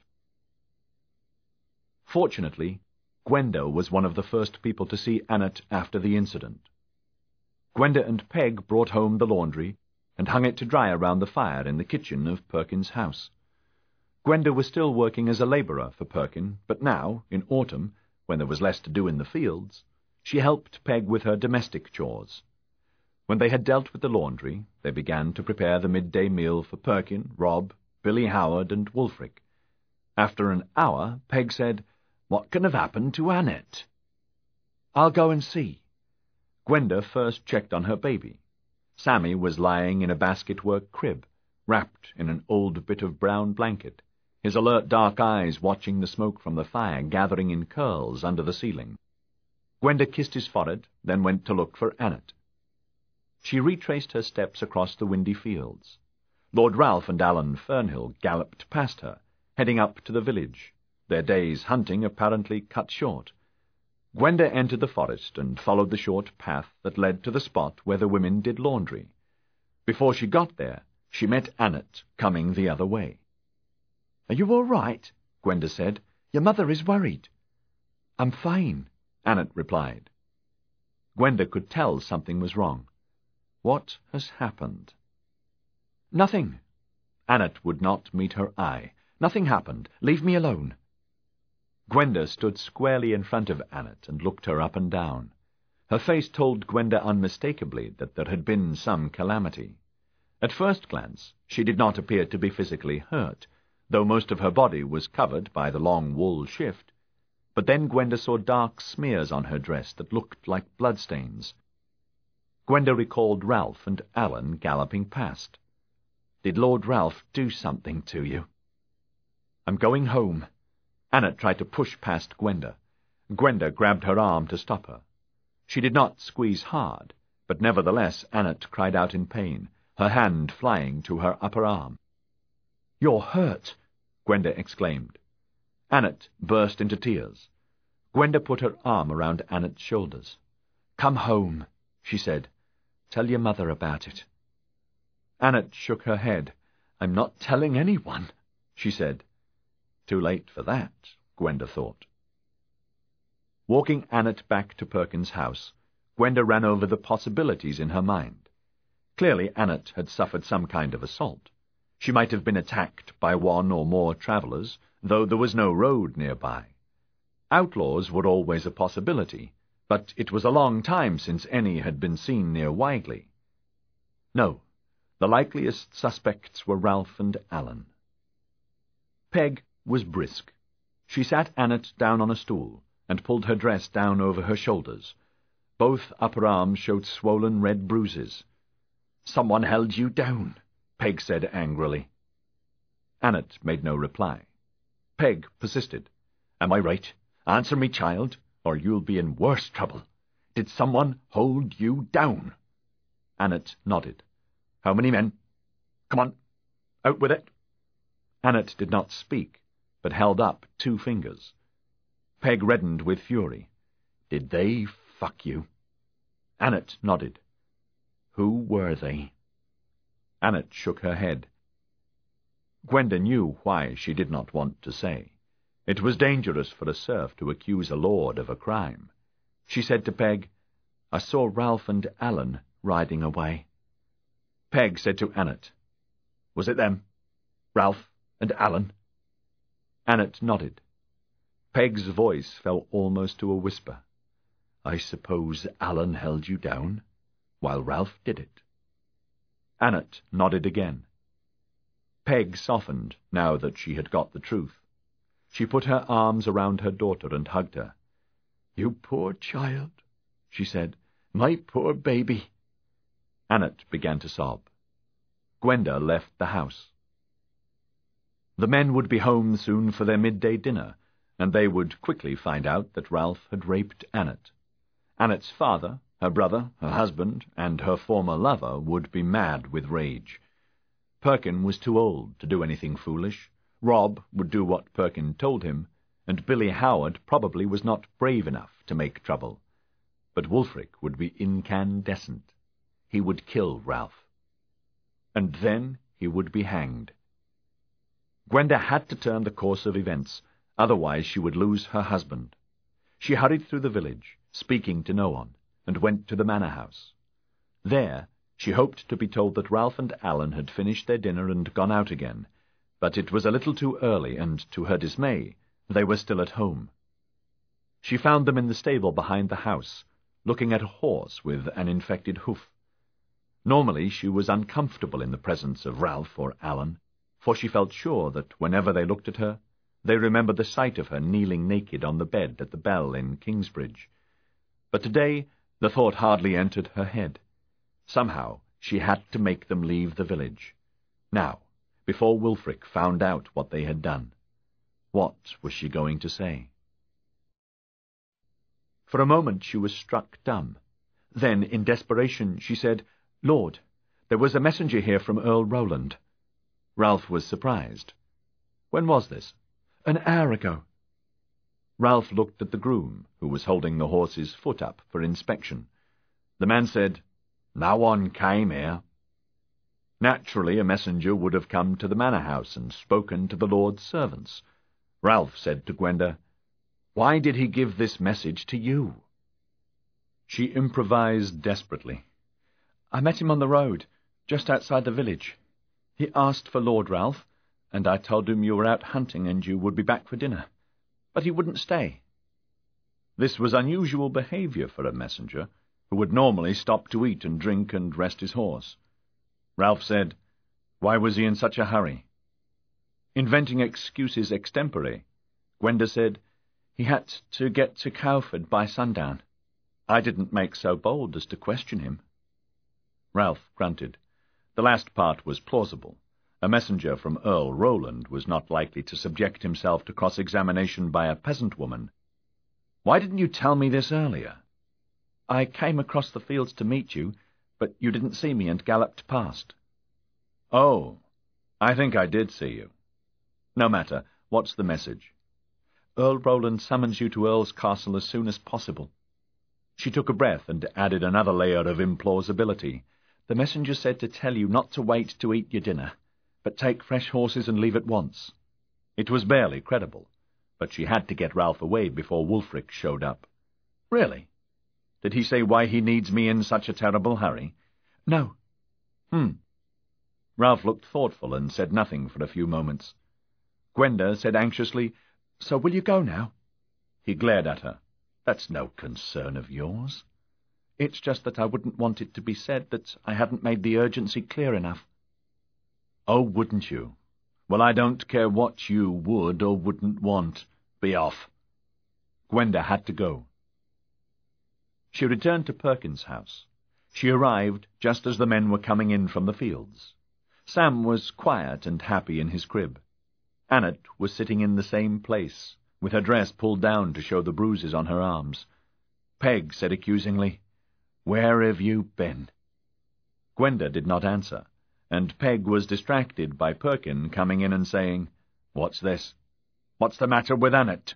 Fortunately, Gwenda was one of the first people to see Annet after the incident. Gwenda and Peg brought home the laundry and hung it to dry around the fire in the kitchen of Perkin's house. Gwenda was still working as a labourer for Perkin, but now, in autumn, when there was less to do in the fields, she helped Peg with her domestic chores. When they had dealt with the laundry, they began to prepare the midday meal for Perkin, Rob, Billy Howard, and Wulfric. After an hour, Peg said, "What can have happened to Annette?" "I'll go and see." Gwenda first checked on her baby. Sammy was lying in a basket-work crib, wrapped in an old bit of brown blanket, his alert dark eyes watching the smoke from the fire gathering in curls under the ceiling. Gwenda kissed his forehead, then went to look for Annette. She retraced her steps across the windy fields. Lord Ralph and Alan Fernhill galloped past her, heading up to the village, their day's hunting apparently cut short. Gwenda entered the forest and followed the short path that led to the spot where the women did laundry. Before she got there, she met Annette coming the other way. "Are you all right?" Gwenda said. "Your mother is worried." "I'm fine," Annette replied. Gwenda could tell something was wrong. "What has happened?" "Nothing." Annette would not meet her eye. "Nothing happened. Leave me alone." Gwenda stood squarely in front of Annette and looked her up and down. Her face told Gwenda unmistakably that there had been some calamity. At first glance, she did not appear to be physically hurt, though most of her body was covered by the long wool shift. But then Gwenda saw dark smears on her dress that looked like bloodstains. Gwenda recalled Ralph and Alan galloping past. "Did Lord Ralph do something to you?" "I'm going home." Annett tried to push past Gwenda. Gwenda grabbed her arm to stop her. She did not squeeze hard, but nevertheless Annett cried out in pain, her hand flying to her upper arm. "You're hurt!" Gwenda exclaimed. Annett burst into tears. Gwenda put her arm around Annett's shoulders. "Come home," she said. "Tell your mother about it." Annett shook her head. "I'm not telling anyone," she said. Too late for that, Gwenda thought. Walking Annett back to Perkins' house, Gwenda ran over the possibilities in her mind. Clearly Annett had suffered some kind of assault. She might have been attacked by one or more travellers, though there was no road nearby. Outlaws were always a possibility, but it was a long time since any had been seen near Wigley. No, the likeliest suspects were Ralph and Alan. Peg was brisk. She sat Annett down on a stool and pulled her dress down over her shoulders. Both upper arms showed swollen red bruises. "Someone held you down," Peg said angrily. Annett made no reply. Peg persisted. "Am I right? Answer me, child, or you'll be in worse trouble. Did someone hold you down?" Annett nodded. "How many men? Come on, out with it." Annett did not speak, but held up 2 fingers. Peg reddened with fury. "Did they fuck you?" Annett nodded. "Who were they?" Annett shook her head. Gwenda knew why she did not want to say. It was dangerous for a serf to accuse a lord of a crime. She said to Peg, "I saw Ralph and Alan riding away." Peg said to Annett, "Was it them? Ralph and Alan?" Annett nodded. Peg's voice fell almost to a whisper. "I suppose Alan held you down, while Ralph did it." Annett nodded again. Peg softened, now that she had got the truth. She put her arms around her daughter and hugged her. "You poor child," she said. "My poor baby." Annett began to sob. Gwenda left the house. The men would be home soon for their midday dinner, and they would quickly find out that Ralph had raped Annett. Annett's father, her brother, her husband, and her former lover would be mad with rage. Perkin was too old to do anything foolish. Rob would do what Perkin told him, and Billy Howard probably was not brave enough to make trouble. But Wulfric would be incandescent. He would kill Ralph. And then he would be hanged. Gwenda had to turn the course of events, otherwise she would lose her husband. She hurried through the village, speaking to no one, and went to the manor house. There she hoped to be told that Ralph and Alan had finished their dinner and gone out again, but it was a little too early, and, to her dismay, they were still at home. She found them in the stable behind the house, looking at a horse with an infected hoof. Normally she was uncomfortable in the presence of Ralph or Alan, for she felt sure that whenever they looked at her, they remembered the sight of her kneeling naked on the bed at the Bell in Kingsbridge. But today the thought hardly entered her head. Somehow she had to make them leave the village. Now, before Wulfric found out what they had done. What was she going to say? For a moment she was struck dumb. Then, in desperation, she said, "Lord, there was a messenger here from Earl Roland." Ralph was surprised. "When was this?" "An hour ago." Ralph looked at the groom, who was holding the horse's foot up for inspection. The man said, "No one came here." Naturally, a messenger would have come to the manor house and spoken to the lord's servants. Ralph said to Gwenda, "Why did he give this message to you?" She improvised desperately. "I met him on the road, just outside the village. He asked for Lord Ralph, and I told him you were out hunting and you would be back for dinner. But he wouldn't stay." This was unusual behavior for a messenger, who would normally stop to eat and drink and rest his horse. Ralph said, "Why was he in such a hurry?" Inventing excuses extempore, Gwenda said, "He had to get to Cowford by sundown. I didn't make so bold as to question him." Ralph grunted. The last part was plausible. A messenger from Earl Roland was not likely to subject himself to cross-examination by a peasant woman. "Why didn't you tell me this earlier?" "I came across the fields to meet you, but you didn't see me and galloped past." "Oh, I think I did see you. No matter. What's the message?" "Earl Roland summons you to Earl's Castle as soon as possible." She took a breath and added another layer of implausibility. "The messenger said to tell you not to wait to eat your dinner, but take fresh horses and leave at once." It was barely credible, but she had to get Ralph away before Wulfric showed up. "Really? Did he say why he needs me in such a terrible hurry?" "No." Ralph looked thoughtful and said nothing for a few moments. Gwenda said anxiously, "So will you go now?" He glared at her. "That's no concern of yours." "It's just that I wouldn't want it to be said that I hadn't made the urgency clear enough." "Oh, wouldn't you? Well, I don't care what you would or wouldn't want. Be off." Gwenda had to go. She returned to Perkins' house. She arrived just as the men were coming in from the fields. Sam was quiet and happy in his crib. Annette was sitting in the same place, with her dress pulled down to show the bruises on her arms. Peg said accusingly, "Where have you been?" Gwenda did not answer, and Peg was distracted by Perkin coming in and saying, "What's this? What's the matter with Annette?"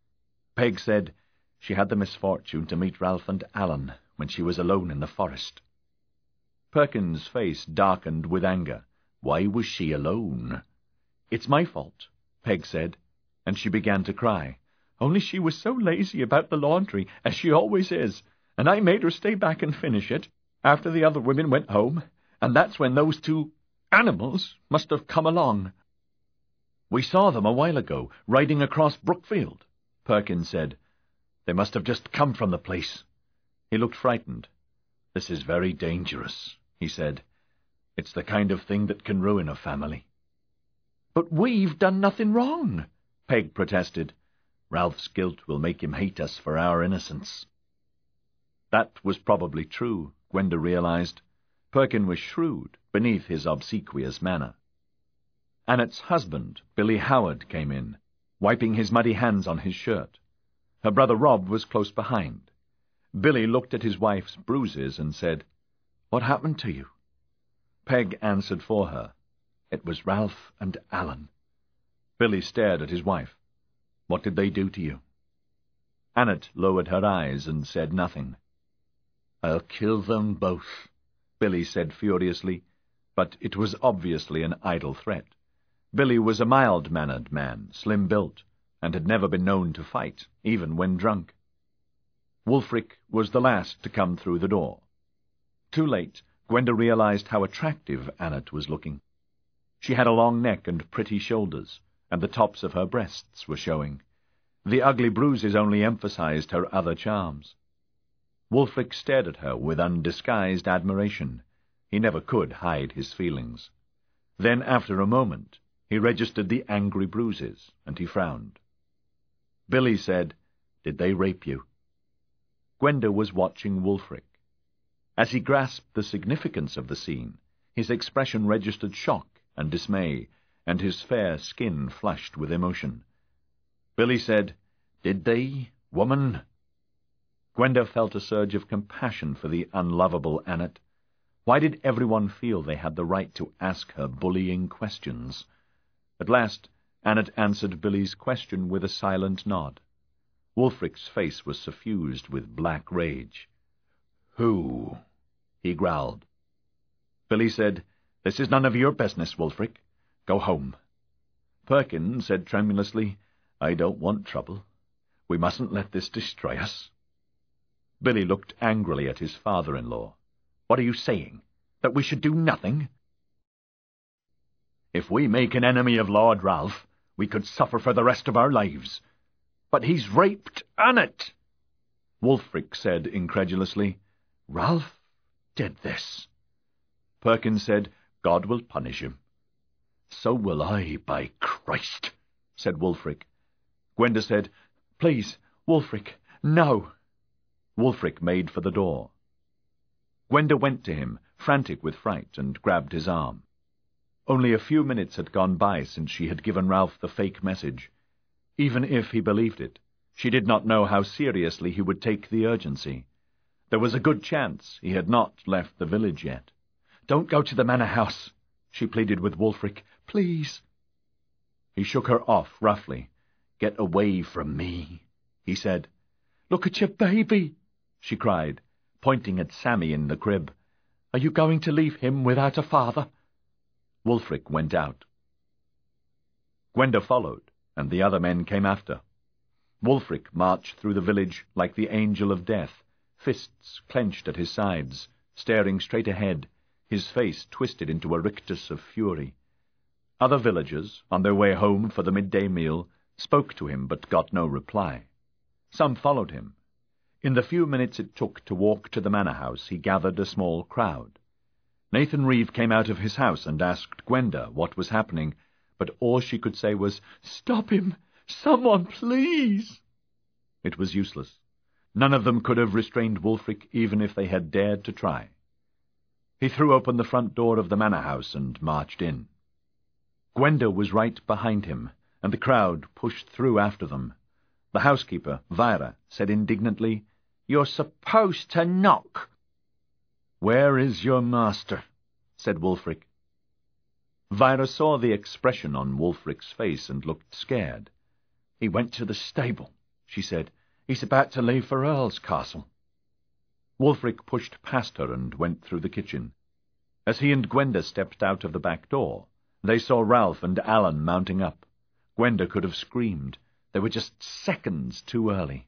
Peg said she had the misfortune to meet Ralph and Alan when she was alone in the forest. Perkins' face darkened with anger. Why was she alone? "It's my fault," Peg said, and she began to cry. "Only she was so lazy about the laundry, as she always is, and I made her stay back and finish it, after the other women went home, and that's when those two animals must have come along." "We saw them a while ago, riding across Brookfield," Perkins said. "They must have just come from the place." He looked frightened. "This is very dangerous," he said. "It's the kind of thing that can ruin a family." "But we've done nothing wrong," Peg protested. "Ralph's guilt will make him hate us for our innocence." That was probably true, Gwenda realized. Perkin was shrewd beneath his obsequious manner. Annette's husband, Billy Howard, came in, wiping his muddy hands on his shirt. Her brother Rob was close behind. Billy looked at his wife's bruises and said, "What happened to you?" Peg answered for her. "It was Ralph and Alan." Billy stared at his wife. "What did they do to you?" Annette lowered her eyes and said nothing. "I'll kill them both," Billy said furiously, but it was obviously an idle threat. Billy was a mild-mannered man, slim-built, and had never been known to fight, even when drunk. Wulfric was the last to come through the door. Too late, Gwenda realized how attractive Annette was looking. She had a long neck and pretty shoulders, and the tops of her breasts were showing. The ugly bruises only emphasized her other charms. Wulfric stared at her with undisguised admiration. He never could hide his feelings. Then, after a moment, he registered the angry bruises, and he frowned. Billy said, "Did they rape you?" Gwenda was watching Wulfric. As he grasped the significance of the scene, his expression registered shock and dismay, and his fair skin flushed with emotion. Billy said, "Did they, woman?" Gwenda felt a surge of compassion for the unlovable Annette. Why did everyone feel they had the right to ask her bullying questions? At last, Annette answered Billy's question with a silent nod. Wulfric's face was suffused with black rage. "Who?" he growled. Billy said, "This is none of your business, Wulfric. Go home." Perkin said tremulously, "I don't want trouble. We mustn't let this destroy us." Billy looked angrily at his father-in-law. "What are you saying? That we should do nothing?" "If we make an enemy of Lord Ralph, we could suffer for the rest of our lives." "But he's raped Annette," Wulfric said incredulously. "Ralph did this." Perkins said, "God will punish him." "So will I, by Christ," said Wulfric. Gwenda said, "Please, Wulfric, no." Wulfric made for the door. Gwenda went to him, frantic with fright, and grabbed his arm. Only a few minutes had gone by since she had given Ralph the fake message. Even if he believed it, she did not know how seriously he would take the urgency. There was a good chance he had not left the village yet. "Don't go to the manor house," she pleaded with Wulfric. "Please." He shook her off roughly. "Get away from me," he said. "Look at your baby," she cried, pointing at Sammy in the crib. "Are you going to leave him without a father?" Wulfric went out. Gwenda followed, and the other men came after. Wulfric marched through the village like the angel of death, fists clenched at his sides, staring straight ahead, his face twisted into a rictus of fury. Other villagers, on their way home for the midday meal, spoke to him but got no reply. Some followed him. In the few minutes it took to walk to the manor house, he gathered a small crowd. Nathan Reeve came out of his house and asked Gwenda what was happening, but all she could say was, "Stop him! Someone, please!" It was useless. None of them could have restrained Wulfric even if they had dared to try. He threw open the front door of the manor house and marched in. Gwenda was right behind him, and the crowd pushed through after them. The housekeeper, Vaira, said indignantly, "You're supposed to knock." "Where is your master?" said Wulfric. Vaira saw the expression on Wulfric's face and looked scared. "He went to the stable," she said. "He's about to leave for Earl's Castle." Wulfric pushed past her and went through the kitchen. As he and Gwenda stepped out of the back door, they saw Ralph and Alan mounting up. Gwenda could have screamed. They were just seconds too early.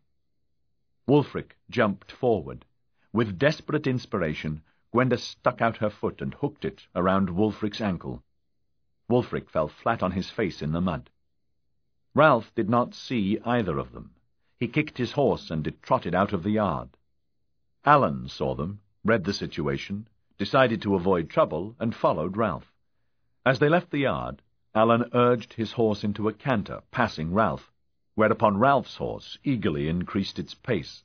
Wulfric jumped forward. With desperate inspiration, Gwenda stuck out her foot and hooked it around Wulfric's ankle. Wulfric fell flat on his face in the mud. Ralph did not see either of them. He kicked his horse and it trotted out of the yard. Alan saw them, read the situation, decided to avoid trouble, and followed Ralph. As they left the yard, Alan urged his horse into a canter, passing Ralph, whereupon Ralph's horse eagerly increased its pace.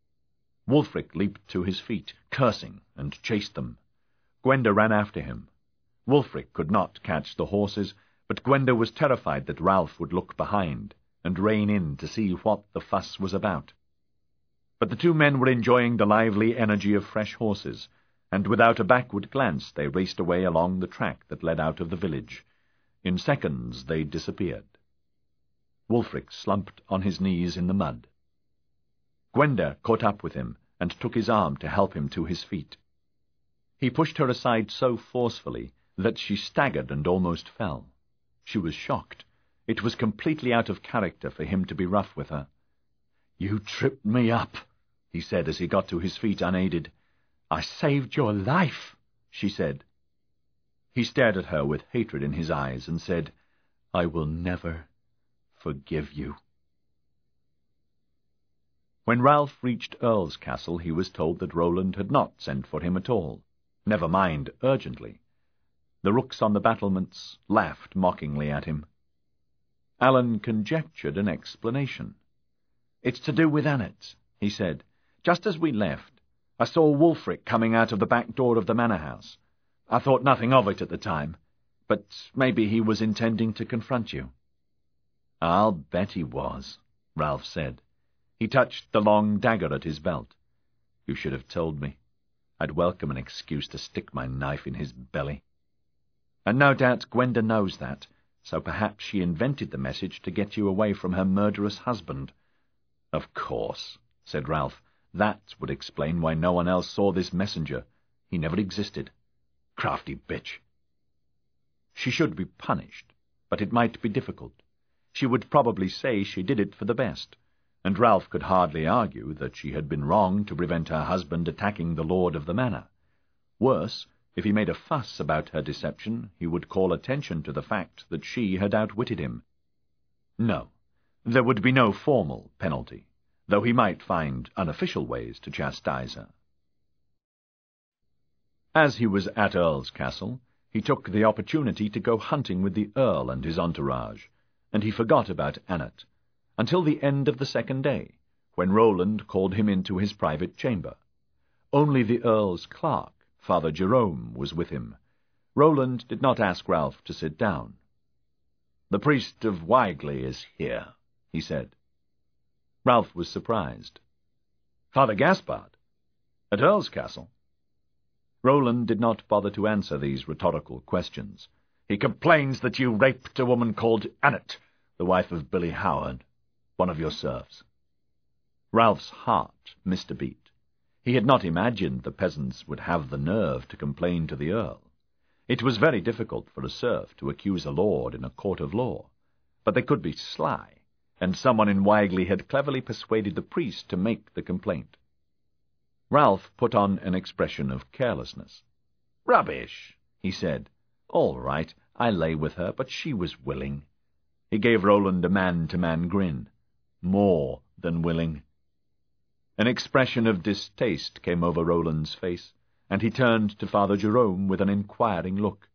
Wulfric leaped to his feet, cursing, and chased them. Gwenda ran after him. Wulfric could not catch the horses, but Gwenda was terrified that Ralph would look behind and rein in to see what the fuss was about. But the two men were enjoying the lively energy of fresh horses, and without a backward glance they raced away along the track that led out of the village. In seconds they disappeared. Wulfric slumped on his knees in the mud. Gwenda caught up with him and took his arm to help him to his feet. He pushed her aside so forcefully that she staggered and almost fell. She was shocked. It was completely out of character for him to be rough with her. "You tripped me up," he said as he got to his feet unaided. "I saved your life," she said. He stared at her with hatred in his eyes and said, "I will never forgive you." When Ralph reached Earl's Castle, he was told that Roland had not sent for him at all, never mind urgently. The rooks on the battlements laughed mockingly at him. Alan conjectured an explanation. "It's to do with Annet," he said. "Just as we left, I saw Wulfric coming out of the back door of the manor house. I thought nothing of it at the time, but maybe he was intending to confront you." "I'll bet he was," Ralph said. He touched the long dagger at his belt. "You should have told me. I'd welcome an excuse to stick my knife in his belly. And no doubt Gwenda knows that, so perhaps she invented the message to get you away from her murderous husband." "Of course," said Ralph. "That would explain why no one else saw this messenger. He never existed. Crafty bitch." She should be punished, but it might be difficult. She would probably say she did it for the best, and Ralph could hardly argue that she had been wrong to prevent her husband attacking the lord of the manor. Worse, if he made a fuss about her deception, he would call attention to the fact that she had outwitted him. No, there would be no formal penalty, though he might find unofficial ways to chastise her. As he was at Earl's Castle, he took the opportunity to go hunting with the Earl and his entourage, and he forgot about Annet, until the end of the second day, when Roland called him into his private chamber. Only the Earl's clerk, Father Jerome, was with him. Roland did not ask Ralph to sit down. "The priest of Wigley is here," he said. Ralph was surprised. "Father Gaspard? At Earl's Castle?" Roland did not bother to answer these rhetorical questions. "He complains that you raped a woman called Annett, the wife of Billy Howard, one of your serfs." Ralph's heart missed a beat. He had not imagined the peasants would have the nerve to complain to the Earl. It was very difficult for a serf to accuse a lord in a court of law, but they could be sly, and someone in Wigley had cleverly persuaded the priest to make the complaint. Ralph put on an expression of carelessness. "Rubbish," he said. "All right, I lay with her, but she was willing." He gave Roland a man-to-man grin. "More than willing." An expression of distaste came over Roland's face, and he turned to Father Jerome with an inquiring look.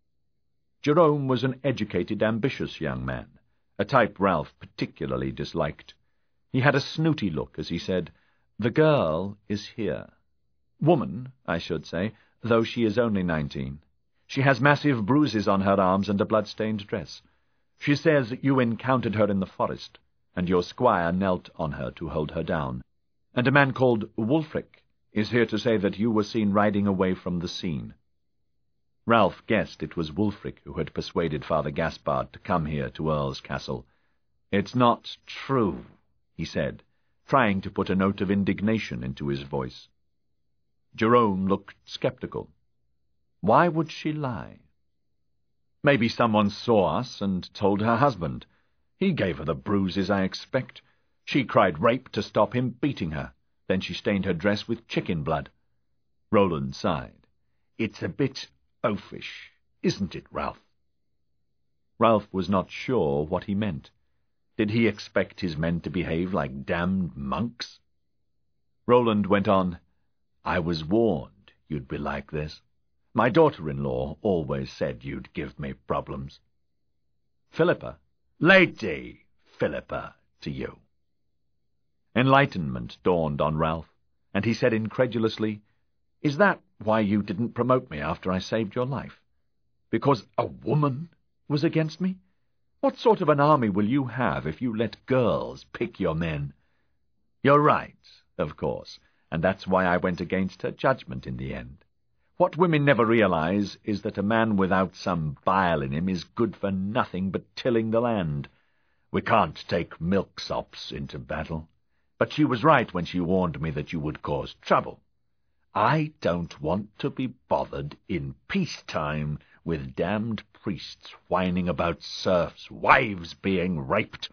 Jerome was an educated, ambitious young man, a type Ralph particularly disliked. He had a snooty look as he said, "The girl is here. Woman, I should say, though she is only 19. She has massive bruises on her arms and a blood-stained dress. She says you encountered her in the forest, and your squire knelt on her to hold her down. And a man called Wulfric is here to say that you were seen riding away from the scene." Ralph guessed it was Wulfric who had persuaded Father Gaspard to come here to Earl's Castle. "It's not true," he said, trying to put a note of indignation into his voice. Jerome looked skeptical. Why would she lie? "Maybe someone saw us and told her husband. He gave her the bruises, I expect. She cried rape to stop him beating her. Then she stained her dress with chicken blood." Roland sighed. "It's a bit oafish, isn't it, Ralph?" Ralph was not sure what he meant. Did he expect his men to behave like damned monks? Roland went on, "I was warned you'd be like this. My daughter-in-law always said you'd give me problems." "Philippa?" "Lady Philippa to you." Enlightenment dawned on Ralph, and he said incredulously, "Is that why you didn't promote me after I saved your life? Because a woman was against me? What sort of an army will you have if you let girls pick your men?" "You're right, of course, and that's why I went against her judgment in the end. What women never realize is that a man without some bile in him is good for nothing but tilling the land. We can't take milksops into battle. But she was right when she warned me that you would cause trouble. I don't want to be bothered in peacetime with damned priests whining about serfs' wives being raped.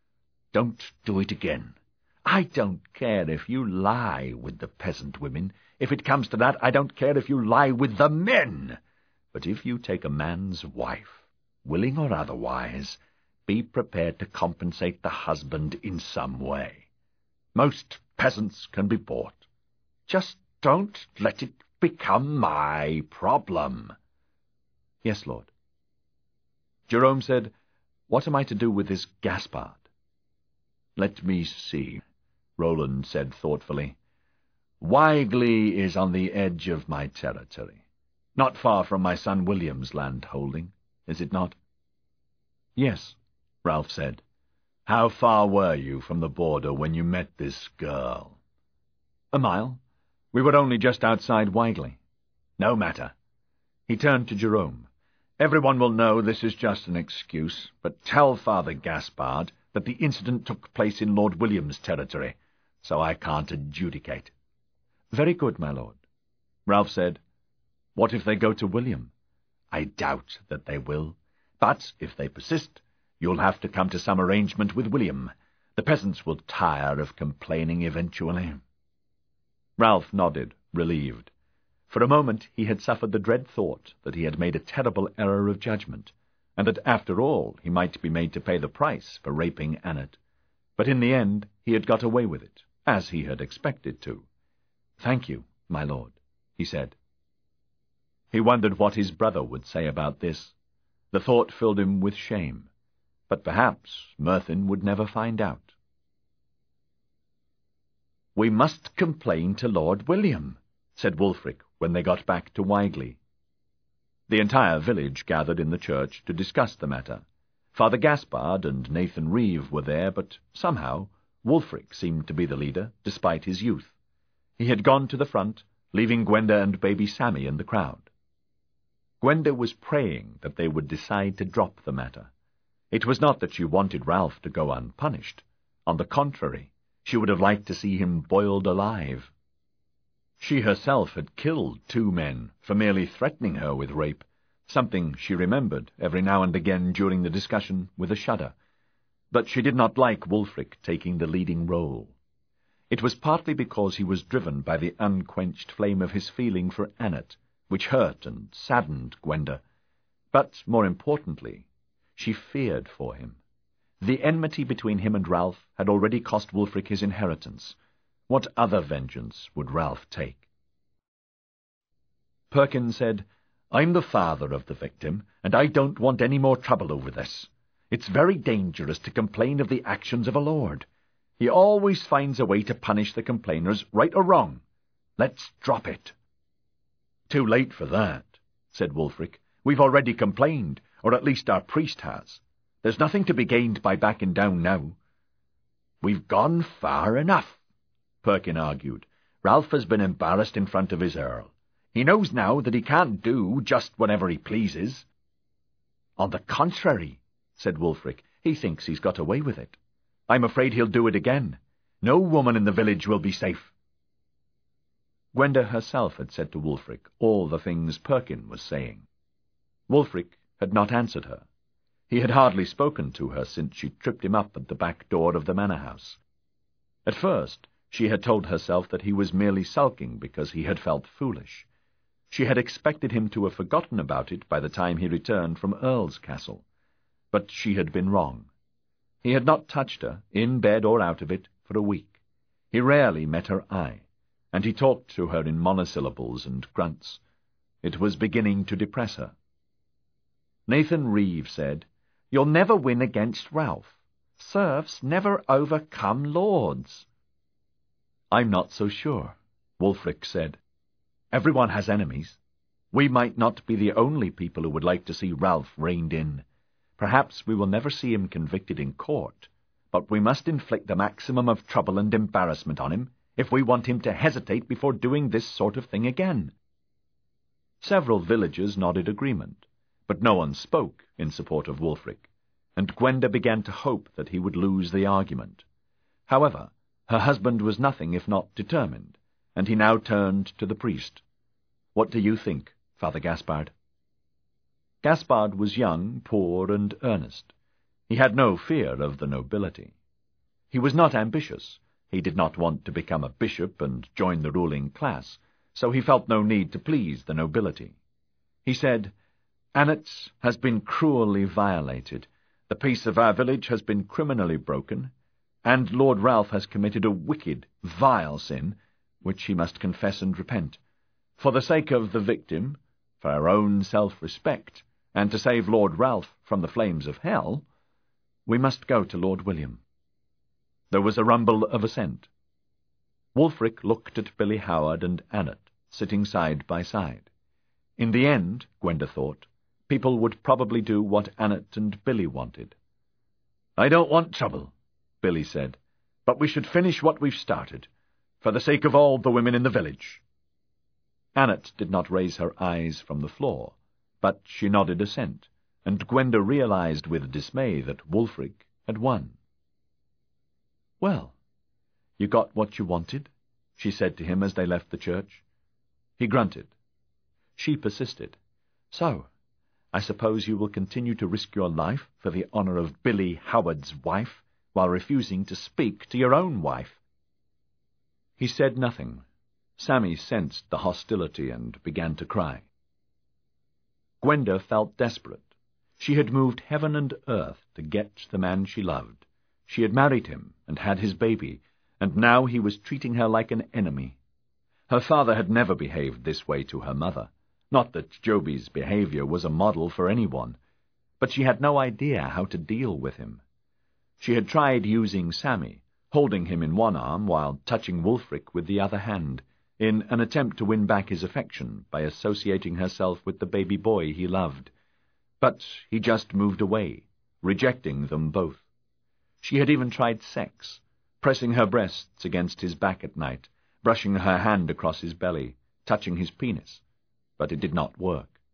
Don't do it again. I don't care if you lie with the peasant women. If it comes to that, I don't care if you lie with the men. But if you take a man's wife, willing or otherwise, be prepared to compensate the husband in some way. Most peasants can be bought. Just don't let it become my problem." "Yes, Lord." Jerome said, "What am I to do with this Gaspard?" "Let me see," Roland said thoughtfully. "Wigley is on the edge of my territory, not far from my son William's land-holding, is it not?" "Yes," Ralph said. "How far were you from the border when you met this girl?" "A mile. We were only just outside Wigley." "No matter." He turned to Jerome. "Everyone will know this is just an excuse, but tell Father Gaspard that the incident took place in Lord William's territory, so I can't adjudicate." "Very good, my lord." Ralph said, "What if they go to William?" "I doubt that they will, but if they persist, you'll have to come to some arrangement with William. The peasants will tire of complaining eventually." Ralph nodded, relieved. For a moment he had suffered the dread thought that he had made a terrible error of judgment, and that after all he might be made to pay the price for raping Annett. But in the end he had got away with it, as he had expected to. "Thank you, my lord," he said. He wondered what his brother would say about this. The thought filled him with shame. But perhaps Merthin would never find out. "We must complain to Lord William," said Wulfric when they got back to Wigley. The entire village gathered in the church to discuss the matter. Father Gaspard and Nathan Reeve were there, but somehow Wulfric seemed to be the leader, despite his youth. He had gone to the front, leaving Gwenda and baby Sammy in the crowd. Gwenda was praying that they would decide to drop the matter. It was not that she wanted Ralph to go unpunished. On the contrary, she would have liked to see him boiled alive. She herself had killed 2 men for merely threatening her with rape, something she remembered every now and again during the discussion with a shudder. But she did not like Wulfric taking the leading role. It was partly because he was driven by the unquenched flame of his feeling for Annet, which hurt and saddened Gwenda. But, more importantly, she feared for him. The enmity between him and Ralph had already cost Wulfric his inheritance. What other vengeance would Ralph take? Perkin said, "I'm the father of the victim, and I don't want any more trouble over this. It's very dangerous to complain of the actions of a lord. He always finds a way to punish the complainers, right or wrong. Let's drop it." "Too late for that," said Wulfric. "We've already complained, or at least our priest has. There's nothing to be gained by backing down now." "We've gone far enough," Perkin argued. "Ralph has been embarrassed in front of his earl. He knows now that he can't do just whatever he pleases." "On the contrary," said Wulfric, "he thinks he's got away with it. I'm afraid he'll do it again. No woman in the village will be safe." Gwenda herself had said to Wulfric all the things Perkin was saying. Wulfric had not answered her. He had hardly spoken to her since she tripped him up at the back door of the manor house. At first, she had told herself that he was merely sulking because he had felt foolish. She had expected him to have forgotten about it by the time he returned from Earl's Castle. But she had been wrong. He had not touched her, in bed or out of it, for a week. He rarely met her eye, and he talked to her in monosyllables and grunts. It was beginning to depress her. Nathan Reeve said, "You'll never win against Ralph. Serfs never overcome lords." "I'm not so sure," Wulfric said. "Everyone has enemies. We might not be the only people who would like to see Ralph reined in. Perhaps we will never see him convicted in court, but we must inflict the maximum of trouble and embarrassment on him if we want him to hesitate before doing this sort of thing again." Several villagers nodded agreement, but no one spoke in support of Wulfric, and Gwenda began to hope that he would lose the argument. However, her husband was nothing if not determined, and he now turned to the priest. "What do you think, Father Gaspard?" Gaspard was young, poor, and earnest. He had no fear of the nobility. He was not ambitious. He did not want to become a bishop and join the ruling class, so he felt no need to please the nobility. He said, "Annet has been cruelly violated. The peace of our village has been criminally broken, and Lord Ralph has committed a wicked, vile sin, which he must confess and repent. For the sake of the victim, for our own self-respect, and to save Lord Ralph from the flames of hell, we must go to Lord William." There was a rumble of assent. Wulfric looked at Billy Howard and Annet, sitting side by side. In the end, Gwenda thought, people would probably do what Annet and Billy wanted. "I don't want trouble," Billy said, "but we should finish what we've started, for the sake of all the women in the village." Annet did not raise her eyes from the floor, but she nodded assent, and Gwenda realized with dismay that Wulfric had won. "Well, you got what you wanted?" she said to him as they left the church. He grunted. She persisted. "So, I suppose you will continue to risk your life for the honor of Billy Howard's wife, while refusing to speak to your own wife?" He said nothing. Sammy sensed the hostility and began to cry. Gwenda felt desperate. She had moved heaven and earth to get the man she loved. She had married him and had his baby, and now he was treating her like an enemy. Her father had never behaved this way to her mother. Not that Joby's behavior was a model for anyone, but she had no idea how to deal with him. She had tried using Sammy, holding him in one arm while touching Wulfric with the other hand. in an attempt to win back his affection by associating herself with the baby boy he loved. But he just moved away, rejecting them both. She had even tried sex, pressing her breasts against his back at night, brushing her hand across his belly, touching his penis, but it did not work.